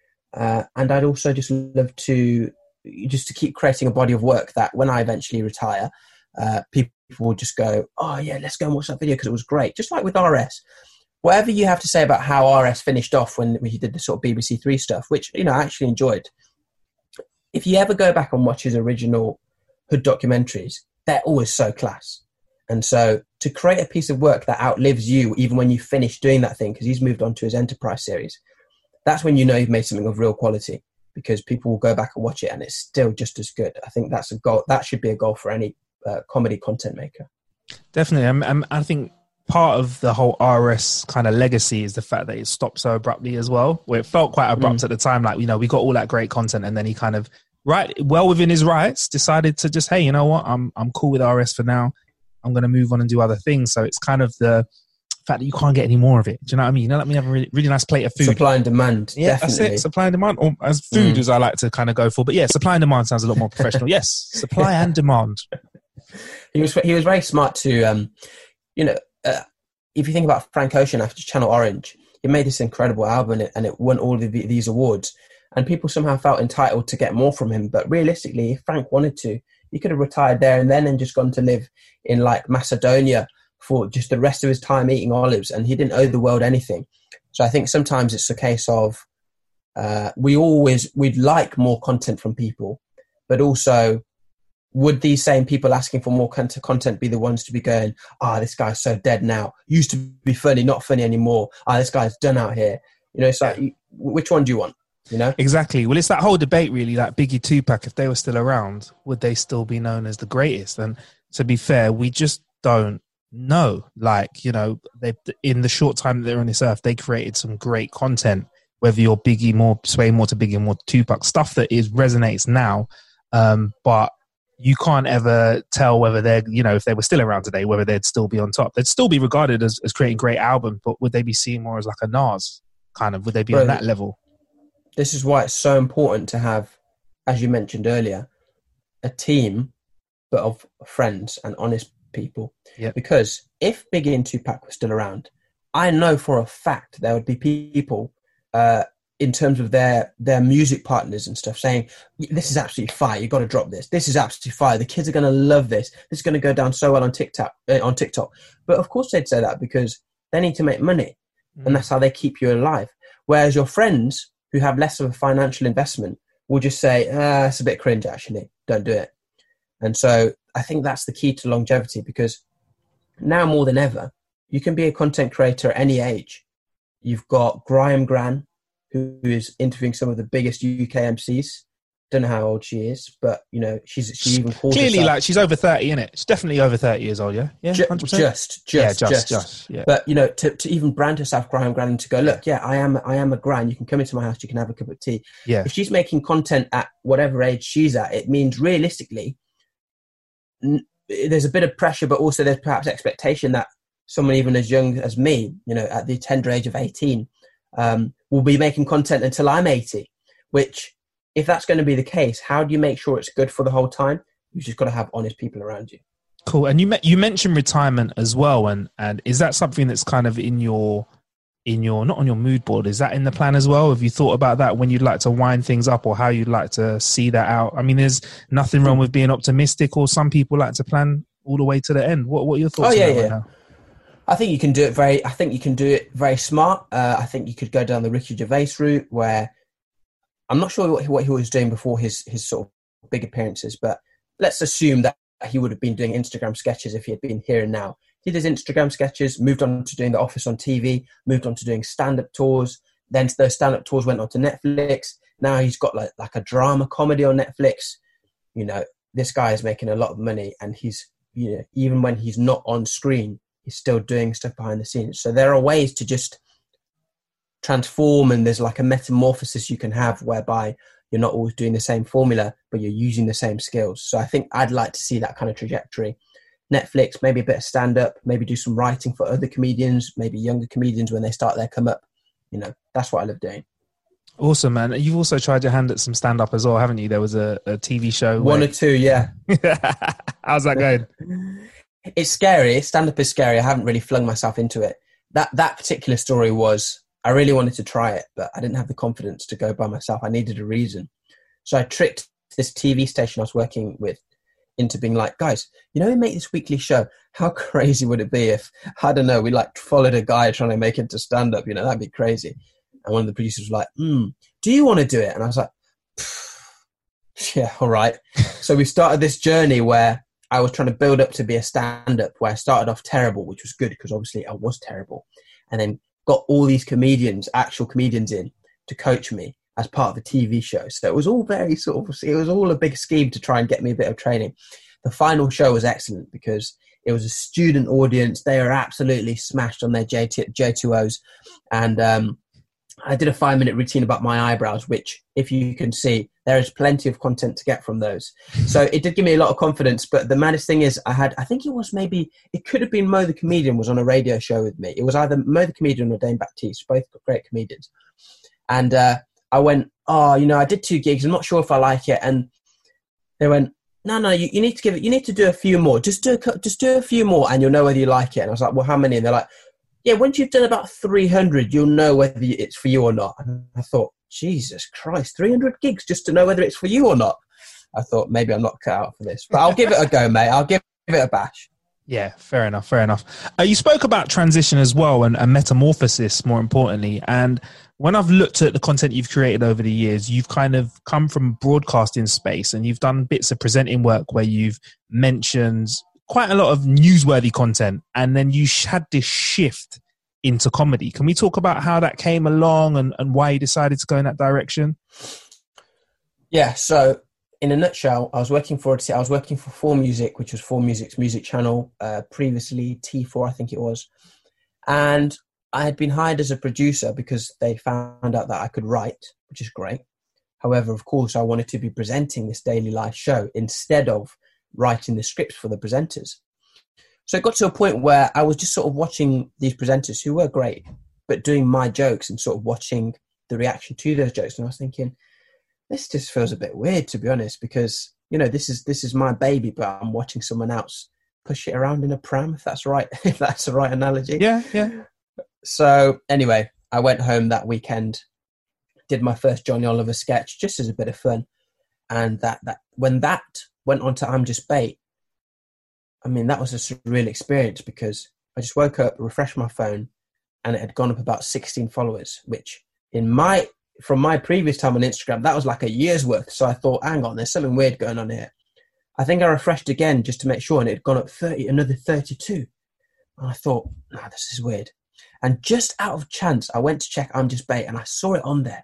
Uh, and I'd also just love to, just to keep creating a body of work that when I eventually retire, uh, people will just go, oh yeah, let's go and watch that video because it was great. Just like with R S. Whatever you have to say about how R S finished off when he did the sort of B B C Three stuff, which, you know, I actually enjoyed. If you ever go back and watch his original Hood documentaries, they're always so class. And so to create a piece of work that outlives you, even when you finish doing that thing, because he's moved on to his Enterprise series, that's when you know you've made something of real quality because people will go back and watch it and it's still just as good. I think that's a goal. That should be a goal for any uh, comedy content maker. Definitely. I'm, I'm, I think part of the whole R S kind of legacy is the fact that it stopped so abruptly as well, where it felt quite abrupt mm. at the time. Like, you know, we got all that great content and then he kind of, right, well within his rights, decided to just, hey, you know what, I'm I'm cool with R S for now. I'm going to move on and do other things. So it's kind of the fact that you can't get any more of it. Do you know what I mean? You know, let me have a really, really nice plate of food. Supply and demand, yeah, definitely. That's it, supply and demand, or as food mm. as I like to kind of go for. But yeah, supply and demand sounds a lot more professional. Yes, supply and demand. He was he was very smart to, um, you know, uh, if you think about Frank Ocean after Channel Orange, he made this incredible album and it, and it won all of the, these awards. And people somehow felt entitled to get more from him. But realistically, if Frank wanted to, he could have retired there and then and just gone to live in like Macedonia for just the rest of his time eating olives. And he didn't owe the world anything. So I think sometimes it's a case of uh, we always, we'd like more content from people, but also would these same people asking for more content be the ones to be going, ah, oh, this guy's so dead now. Used to be funny, not funny anymore. Ah, oh, this guy's done out here. You know, so like, which one do you want? You know? Exactly. Well, it's that whole debate really, like Biggie, Tupac, if they were still around, would they still be known as the greatest? And to be fair, we just don't know. Like, you know, they in the short time that they're on this earth, they created some great content, whether you're Biggie more, sway more to Biggie, more to Tupac, stuff that is resonates now. Um, but you can't ever tell whether they're, you know, if they were still around today, whether they'd still be on top. They'd still be regarded as, as creating great albums, but would they be seen more as like a Nas kind of? Would they be Bro, on that level? This is why it's so important to have, as you mentioned earlier, a team, but of friends and honest people. Yep. Because if Biggie and Tupac were still around, I know for a fact there would be people uh, in terms of their their music partners and stuff saying, this is absolutely fire, you got to drop this. This is absolutely fire. The kids are going to love this. This is going to go down so well on TikTok. Uh, on TikTok. But of course they'd say that because they need to make money. Mm. And that's how they keep you alive. Whereas your friends who have less of a financial investment will just say, ah, it's a bit cringe actually, don't do it. And so I think that's the key to longevity, because now more than ever, you can be a content creator at any age. You've got Graham Gran, who is interviewing some of the biggest U K M Cs. don't know how old she is, but you know, she's she even calls clearly herself, like she's over thirty, isn't it? She's definitely over thirty years old, yeah, yeah, ju- one hundred percent. just, just, yeah, just, just, just, yeah. But you know, to, to even brand herself Graham Gran and to go, look, yeah, I am, I am a Gran. You can come into my house, you can have a cup of tea. Yeah. If she's making content at whatever age she's at, it means realistically, n- there's a bit of pressure, but also there's perhaps expectation that someone even as young as me, you know, at the tender age of eighteen, um, will be making content until I'm eighty, which. If that's going to be the case, how do you make sure it's good for the whole time? You've just got to have honest people around you. Cool. And you me- you mentioned retirement as well, and and is that something that's kind of in your in your not on your mood board? Is that in the plan as well? Have you thought about that when you'd like to wind things up, or how you'd like to see that out? I mean, there's nothing wrong with being optimistic, or some people like to plan all the way to the end. What what are your thoughts? Oh yeah, on that yeah. Right now? I think you can do it very. I think you can do it very smart. Uh, I think you could go down the Ricky Gervais route, where I'm not sure what he, what he was doing before his his sort of big appearances, but let's assume that he would have been doing Instagram sketches if he had been here and now. He did his Instagram sketches, moved on to doing The Office on T V, moved on to doing stand-up tours. Then those stand-up tours went on to Netflix. Now he's got like like a drama comedy on Netflix. You know, this guy is making a lot of money, and he's, you know, even when he's not on screen, he's still doing stuff behind the scenes. So there are ways to just transform, and there's like a metamorphosis you can have whereby you're not always doing the same formula, but you're using the same skills. So I think I'd like to see that kind of trajectory. Netflix, maybe a bit of stand-up, maybe do some writing for other comedians, maybe younger comedians when they start their come up. You know, that's what I love doing. Awesome, man. You've also tried your hand at some stand-up as well, haven't you? There was a, a T V show. One where... or two, yeah. How's that going? It's scary. Stand-up is scary. I haven't really flung myself into it. That that particular story was, I really wanted to try it, but I didn't have the confidence to go by myself. I needed a reason. So I tricked this T V station I was working with into being like, guys, you know, we make this weekly show. How crazy would it be if, I don't know, we like followed a guy trying to make it to stand-up, you know, that'd be crazy. And one of the producers was like, hmm, do you want to do it? And I was like, yeah, all right. So we started this journey where I was trying to build up to be a stand-up, where I started off terrible, which was good because obviously I was terrible. And then got all these comedians, actual comedians in to coach me as part of the T V show. So it was all very sort of, it was all a big scheme to try and get me a bit of training. The final show was excellent because it was a student audience. They were absolutely smashed on their J two Os. And um, I did a five minute routine about my eyebrows, which if you can see, there is plenty of content to get from those. So it did give me a lot of confidence. But the maddest thing is I had, I think it was maybe, it could have been Mo the Comedian was on a radio show with me. It was either Mo the Comedian or Dane Baptiste, both great comedians. And uh, I went, oh, you know, I did two gigs. I'm not sure if I like it. And they went, no, no, you, you need to give it, you need to do a few more. Just do a, just do a few more and you'll know whether you like it. And I was like, well, how many? And they're like, yeah, once you've done about three hundred, you'll know whether it's for you or not. And I thought, Jesus Christ, three hundred gigs just to know whether it's for you or not. I thought maybe I'm not cut out for this, but I'll give it a go, mate. I'll give it a bash. Yeah, fair enough, fair enough. Uh, you spoke about transition as well, and, and metamorphosis, more importantly. And when I've looked at the content you've created over the years, you've kind of come from broadcasting space, and you've done bits of presenting work where you've mentioned quite a lot of newsworthy content, and then you had this shift into comedy. Can we talk about how that came along and, and why you decided to go in that direction? Yeah, so in a nutshell, I was working for I was working for four Music, which was four Music's music channel, uh, previously T four, I think it was. And I had been hired as a producer because they found out that I could write, which is great. However, of course, I wanted to be presenting this daily life show instead of writing the scripts for the presenters. So it got to a point where I was just sort of watching these presenters who were great, but doing my jokes and sort of watching the reaction to those jokes. And I was thinking, this just feels a bit weird, to be honest, because, you know, this is this is my baby, but I'm watching someone else push it around in a pram, if that's right, if that's the right analogy. Yeah, yeah. So anyway, I went home that weekend, did my first Johnny Oliver sketch just as a bit of fun. And that, that when that went on to I'm Just Bait, I mean, that was a surreal experience because I just woke up, refreshed my phone, and it had gone up about sixteen followers, which in my, from my previous time on Instagram, that was like a year's worth. So I thought, hang on, there's something weird going on here. I think I refreshed again just to make sure, and it had gone up thirty, another thirty-two. And I thought, nah, this is weird. And just out of chance, I went to check I'm Just Bait, and I saw it on there.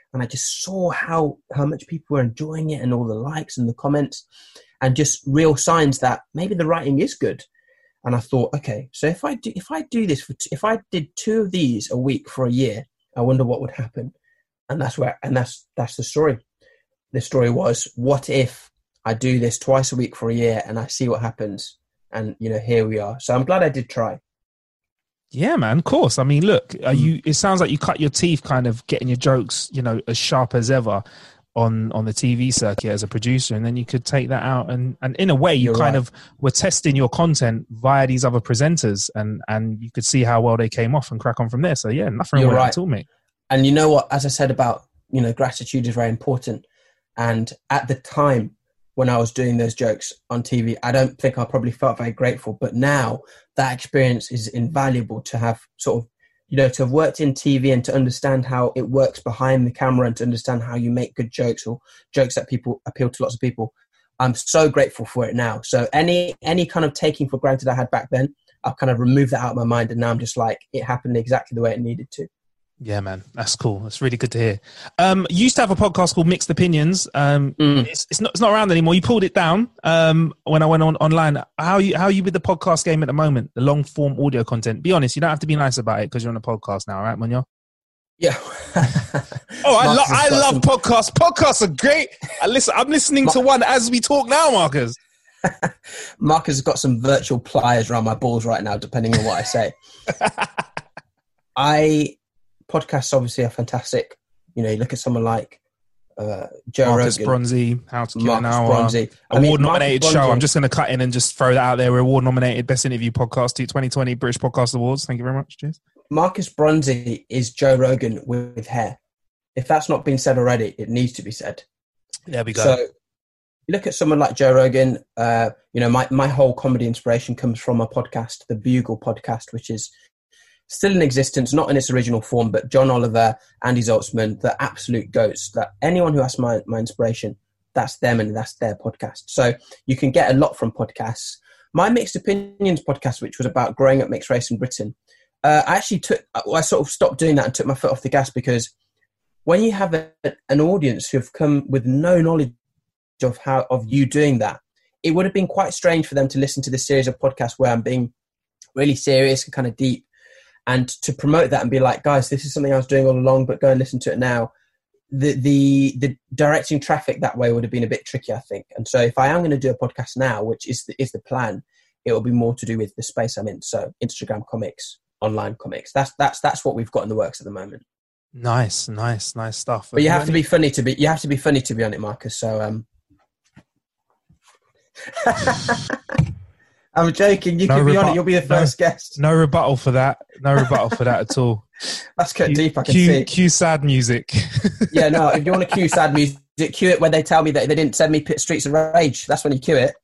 and I just saw how, how much people were enjoying it and all the likes and the comments and just real signs that maybe the writing is good. And I thought, okay, so if I do, if I do this, for t- if I did two of these a week for a year, I wonder what would happen. And that's where, and that's, that's the story. The story was, what if I do this twice a week for a year and I see what happens? And, you know, here we are. So I'm glad I did try. Yeah, man, of course. I mean, look, are you, it sounds like you cut your teeth kind of getting your jokes, you know, as sharp as ever on, on the T V circuit as a producer. And then you could take that out. And, and in a way, you You're kind right. of were testing your content via these other presenters and, and you could see how well they came off and crack on from there. So, yeah, nothing wrong with that at all, mate. And you know what, as I said about, you know, gratitude is very important. And at the time, when I was doing those jokes on T V, I don't think I probably felt very grateful. But now that experience is invaluable to have sort of, you know, to have worked in T V and to understand how it works behind the camera and to understand how you make good jokes or jokes that people appeal to lots of people. I'm so grateful for it now. So any any kind of taking for granted I had back then, I've kind of removed that out of my mind. And now I'm just like, it happened exactly the way it needed to. Yeah, man, that's cool. That's really good to hear. Um, you used to have a podcast called Mixed Opinions. Um, mm. it's, it's not it's not around anymore. You pulled it down um, when I went on online. How are you how are you with the podcast game at the moment? The long form audio content. Be honest, you don't have to be nice about it because you're on a podcast now, right, Munya? Yeah. oh, I love I love some... podcasts. Podcasts are great. I listen. I'm listening to one as we talk now, Marcus. Marcus has got some virtual pliers around my balls right now, depending on what I say. I. Podcasts obviously are fantastic. You know, you look at someone like uh, Joe Marcus Rogan. Bronzy, How to Kill Marcus an Hour, Bronzy. I mean, award-nominated show. I'm just going to cut in and just throw that out there. We're award-nominated Best Interview Podcast to twenty twenty British Podcast Awards. Thank you very much. Cheers. Marcus Bronzy is Joe Rogan with, with hair. If that's not been said already, it needs to be said. There we go. So you look at someone like Joe Rogan. Uh, you know, my, my whole comedy inspiration comes from a podcast, the Bugle podcast, which is still in existence, not in its original form, but John Oliver, Andy Zaltzman, the absolute goats. That anyone who has my, my inspiration, that's them and that's their podcast. So you can get a lot from podcasts. My Mixed Opinions podcast, which was about growing up mixed race in Britain, uh, I actually took, I sort of stopped doing that and took my foot off the gas because when you have a, an audience who have come with no knowledge of how of you doing that, it would have been quite strange for them to listen to this series of podcasts where I'm being really serious and kind of deep. And to promote that and be like, guys, this is something I was doing all along, but go and listen to it now. The the the directing traffic that way would have been a bit tricky, I think. And so if I am going to do a podcast now, which is the, is the plan, it will be more to do with the space I'm in. So Instagram comics, online comics. That's that's that's what we've got in the works at the moment. Nice, nice, nice stuff. But you have to be funny to be. You have to be funny to be on it, Marcus. So um. I'm joking. You no can be rebu- on it. You'll be the first no, guest. No rebuttal for that. No rebuttal for that at all. That's cut cue, deep. I can cue, see. Cue sad music. Yeah, no. If you want to cue sad music, cue it when they tell me that they didn't send me Streets of Rage. That's when you cue it.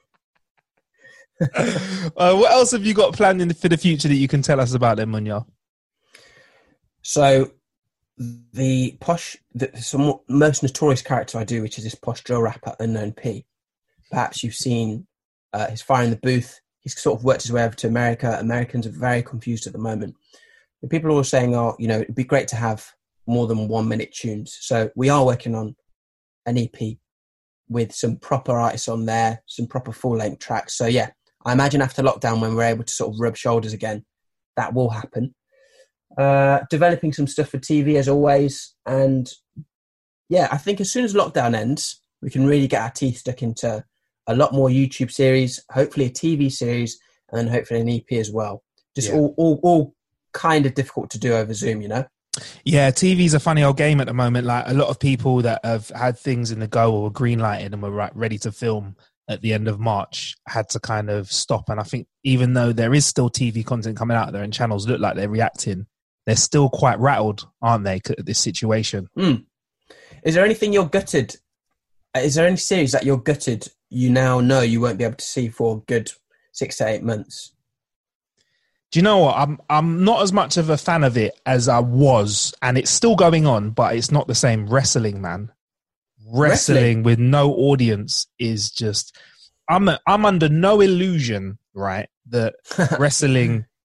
uh, what else have you got planned in the, for the future that you can tell us about, then, Munya? So, the posh, the some most notorious character I do, which is this posh drill rapper, Unknown P. Perhaps you've seen. Uh, his Fire in the Booth. He's sort of worked his way over to America. Americans are very confused at the moment. And people are all saying, oh, you know, it'd be great to have more than one minute tunes. So we are working on an E P with some proper artists on there, some proper full length tracks. So yeah, I imagine after lockdown, when we're able to sort of rub shoulders again, that will happen. Uh, developing some stuff for T V as always. And yeah, I think as soon as lockdown ends, we can really get our teeth stuck into a lot more YouTube series, hopefully a T V series, and then hopefully an E P as well. Just yeah. all, all, all kind of difficult to do over Zoom, you know? Yeah, T V's a funny old game at the moment. Like a lot of people that have had things in the go or green lighted and were right, ready to film at the end of March had to kind of stop. And I think even though there is still T V content coming out there and channels look like they're reacting, they're still quite rattled, aren't they, at this situation? Mm. Is there anything you're gutted? Is there any series that you're gutted you now know you won't be able to see for a good six to eight months? Do you know what? I'm I'm not as much of a fan of it as I was, and it's still going on, but it's not the same. Wrestling, man. Wrestling, Wrestling. with no audience is just... I'm I'm under no illusion, right, that wrestling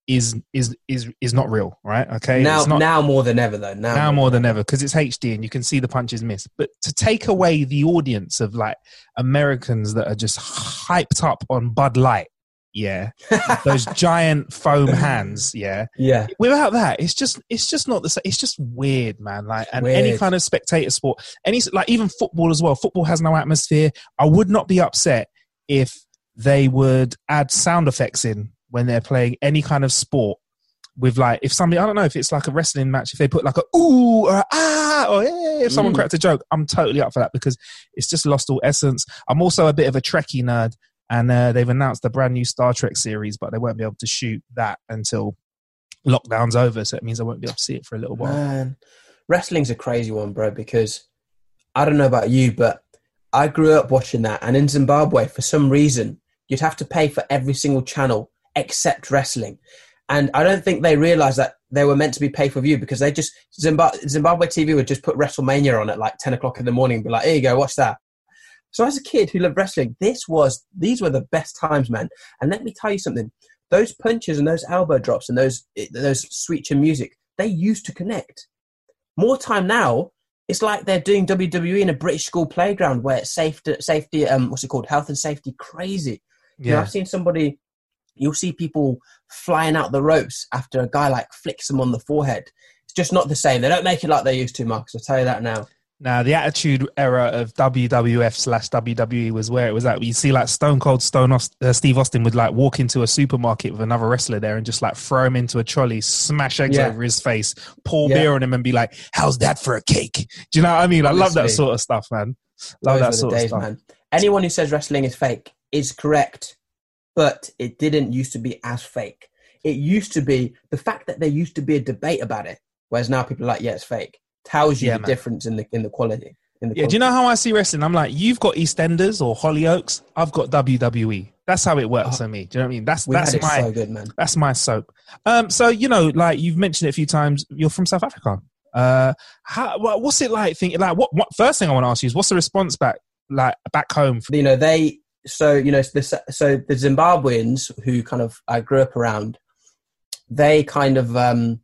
is is is is not real, right? Okay, now it's not, now more than ever though. Now, now more than ever because it's H D and you can see the punches miss. But to take away the audience of like Americans that are just hyped up on Bud Light, yeah, those giant foam hands, yeah, yeah. Without that, it's just it's just not the same. It's just weird, man. Like, and Weird. any kind of spectator sport, any like even football as well. Football has no atmosphere. I would not be upset if they would add sound effects in when they're playing any kind of sport with like, if somebody, I don't know if it's like a wrestling match, if they put like a ooh or a, ah, or yeah, if someone mm. cracked a joke, I'm totally up for that because it's just lost all essence. I'm also a bit of a Trekkie nerd and uh, they've announced a brand new Star Trek series, but they won't be able to shoot that until lockdown's over. So it means I won't be able to see it for a little while. Man, wrestling's a crazy one, bro, because I don't know about you, but I grew up watching that. And in Zimbabwe, for some reason, you'd have to pay for every single channel except wrestling. And I don't think they realized that they were meant to be pay-per-view because they just, Zimbabwe, Zimbabwe T V would just put WrestleMania on at like ten o'clock in the morning and be like, here you go, watch that. So as a kid who loved wrestling, this was, these were the best times, man. And let me tell you something, those punches and those elbow drops and those, those sweet chin music, they used to connect. More time now, it's like they're doing W W E in a British school playground where it's safety, safety, um, what's it called? Health and safety, crazy. Yeah. You know, I've seen somebody, you'll see people flying out the ropes after a guy like flicks them on the forehead. It's just not the same. They don't make it like they used to, Marcus. I'll tell you that now. Now, the Attitude Era of W W F slash W W E was where it was at. You see like Stone Cold Stone Aust- uh, Steve Austin would like walk into a supermarket with another wrestler there and just like throw him into a trolley, smash eggs Yeah. over his face, pour Yeah. beer on him and be like, how's that for a cake? Do you know what I mean? I love that Honestly. sort of stuff, man. Love Those that were the sort days, of stuff. man. Anyone who says wrestling is fake is correct, but it didn't used to be as fake. It used to be, the fact that there used to be a debate about it, whereas now people are like, yeah, it's fake, tells you Yeah, the man. difference in the in the quality. In the Yeah, do you know how I see wrestling? I'm like, you've got EastEnders or Hollyoaks, I've got W W E. That's how it works Oh, for me. Do you know what I mean? That's We that's had it my so good, man. that's my soap. Um, so you know, like you've mentioned it a few times, you're from South Africa. Uh, how what, what's it like? Thinking like, what? What? First thing I want to ask you is, what's the response back like back home? You know, they so you know the so the Zimbabweans who kind of I grew up around, they kind of um,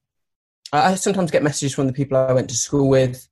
I I sometimes get messages from the people I went to school with,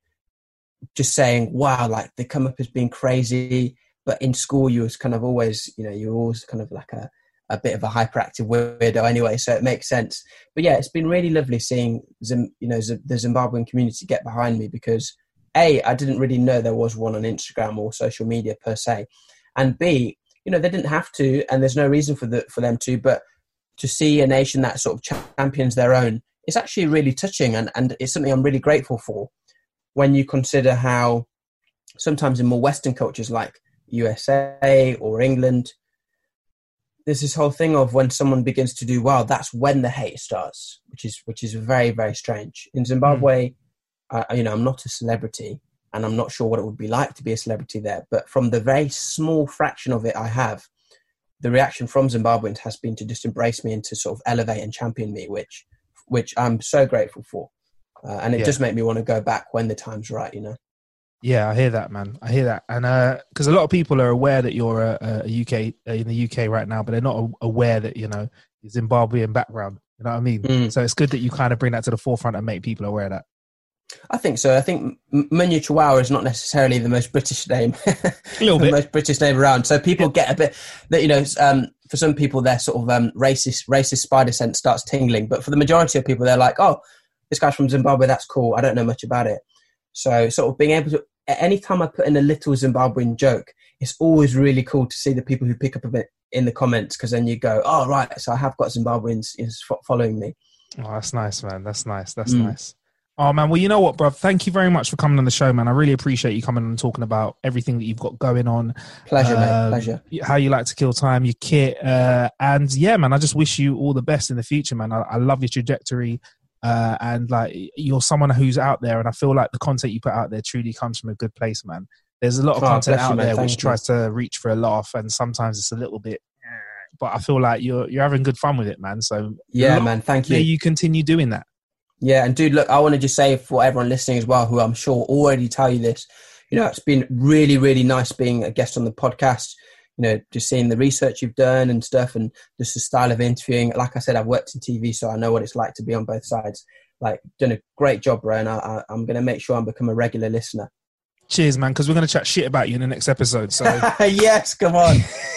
just saying, wow, like they come up as being crazy, but in school you was kind of always, you know, you're always kind of like a, a bit of a hyperactive weirdo anyway, so it makes sense. But yeah, it's been really lovely seeing, Zim, you know, Z- the Zimbabwean community get behind me because A, I didn't really know there was one on Instagram or social media per se, and B, you know, they didn't have to, and there's no reason for the for them to, but to see a nation that sort of champions their own, it's actually really touching, and, and it's something I'm really grateful for. When you consider how sometimes in more Western cultures like U S A or England, there's this whole thing of when someone begins to do well, that's when the hate starts, which is which is very, very strange. In Zimbabwe, mm. uh, you know, I'm not a celebrity and I'm not sure what it would be like to be a celebrity there. But from the very small fraction of it I have, the reaction from Zimbabweans has been to just embrace me and to sort of elevate and champion me, which which I'm so grateful for. Uh, and it Yeah. does make me want to go back when the time's right, you know? Yeah, I hear that, man. I hear that. And because uh, a lot of people are aware that you're a, a U K, uh, in the U K right now, but they're not aware that, you know, your Zimbabwean background. You know what I mean? Mm. So it's good that you kind of bring that to the forefront and make people aware of that. I think so. I think M- Munya Chihuahua is not necessarily the most British name, A little the bit. most British name around. So people get a bit that, you know, um, for some people, their sort of um, racist, racist spider sense starts tingling. But for the majority of people, they're like, oh, this guy's from Zimbabwe. That's cool. I don't know much about it. So sort of being able to, anytime I put in a little Zimbabwean joke, it's always really cool to see the people who pick up a bit in the comments, because then you go, oh, right, so I have got Zimbabweans you know, following me. Oh, that's nice, man. That's nice. That's Mm. nice. Oh, man. Well, you know what, bro? Thank you very much for coming on the show, man. I really appreciate you coming and talking about everything that you've got going on. Pleasure, mate. Um, Pleasure. How you like to kill time, your kit. Uh, and yeah, man, I just wish you all the best in the future, man. I, I love your trajectory. Uh, and like, you're someone who's out there, and I feel like the content you put out there truly comes from a good place, man. There's a lot of Oh, content bless you, out man. there Thank which you. tries to reach for a laugh, and sometimes it's a little bit, but I feel like you're you're having good fun with it, man. So Yeah, long man. Thank you. may you continue doing that. Yeah, and dude, look, I want to just say for everyone listening as well, who I'm sure already tell you this, you know, it's been really, really nice being a guest on the podcast. you know, just seeing the research you've done and stuff, and just the style of interviewing. Like I said, I've worked in T V, so I know what it's like to be on both sides. Like, done a great job, bro, and I, I, I'm going to make sure I become a regular listener. Cheers, man, because we're going to chat shit about you in the next episode. So yes, come on.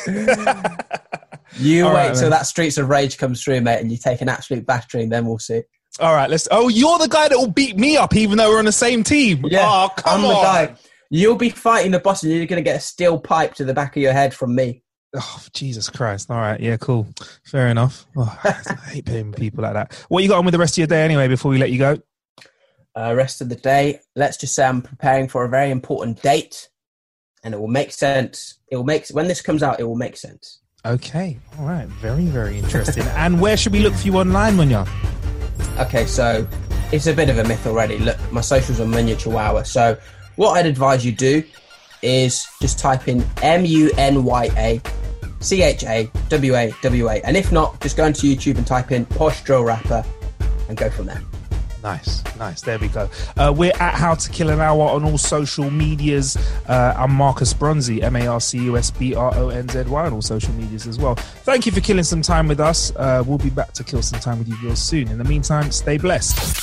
You All wait right, till man. that Streets of Rage comes through, mate, and you take an absolute battering, then we'll see. All right, let's. Oh, you're the guy that will beat me up, even though we're on the same team. Yeah, oh, come I'm on. the guy. You'll be fighting the boss, and you're going to get a steel pipe to the back of your head from me. Oh, Jesus Christ. All right, yeah, cool. Fair enough. Oh, I hate paying people like that. What you got on with the rest of your day anyway, before we let you go? Uh, rest of the day, let's just say I'm preparing for a very important date, and it will make sense. It will make when this comes out, it will make sense. Okay, all right. Very, very interesting. And where should we look for you online, Munya? Okay, so it's a bit of a myth already. Look, my socials are Munya Chihuahua. So what I'd advise you do is just type in M U N Y A C H A W A W A. And if not, just go into YouTube and type in Posh Drill Rapper and go from there. Nice, nice. There we go. Uh, we're at How to Kill an Hour on all social medias. Uh, I'm Marcus Bronzy, M A R C U S B R O N Z Y on all social medias as well. Thank you for killing some time with us. Uh, we'll be back to kill some time with you real soon. In the meantime, stay blessed.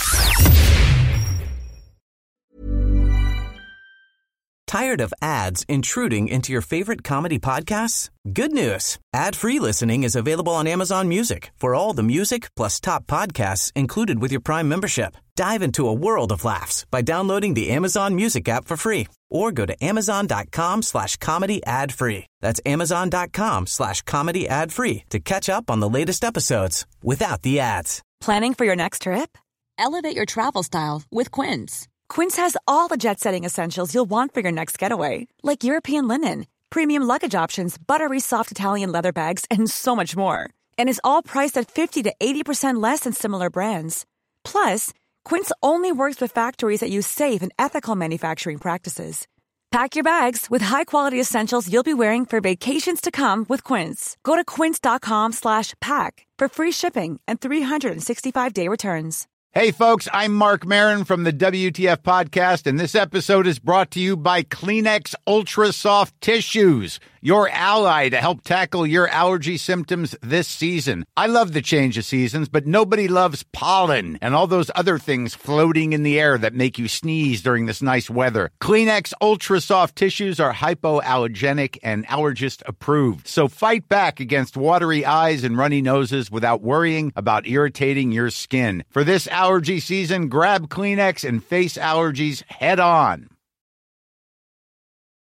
Tired of ads intruding into your favorite comedy podcasts? Good news. Ad-free listening is available on Amazon Music for all the music plus top podcasts included with your Prime membership. Dive into a world of laughs by downloading the Amazon Music app for free or go to amazon.com slash comedy ad free. That's amazon.com slash comedy ad free to catch up on the latest episodes without the ads. Planning for your next trip? Elevate your travel style with Quince. Quince has all the jet-setting essentials you'll want for your next getaway, like European linen, premium luggage options, buttery soft Italian leather bags, and so much more. And is all priced at fifty to eighty percent less than similar brands. Plus, Quince only works with factories that use safe and ethical manufacturing practices. Pack your bags with high-quality essentials you'll be wearing for vacations to come with Quince. Go to quince.com slash pack for free shipping and three sixty-five day returns. Hey, folks, I'm Mark Maron from the W T F Podcast, and this episode is brought to you by Kleenex Ultra Soft Tissues, your ally to help tackle your allergy symptoms this season. I love the change of seasons, but nobody loves pollen and all those other things floating in the air that make you sneeze during this nice weather. Kleenex Ultra Soft Tissues are hypoallergenic and allergist approved, so fight back against watery eyes and runny noses without worrying about irritating your skin. For this allergy season, grab Kleenex and face allergies head on.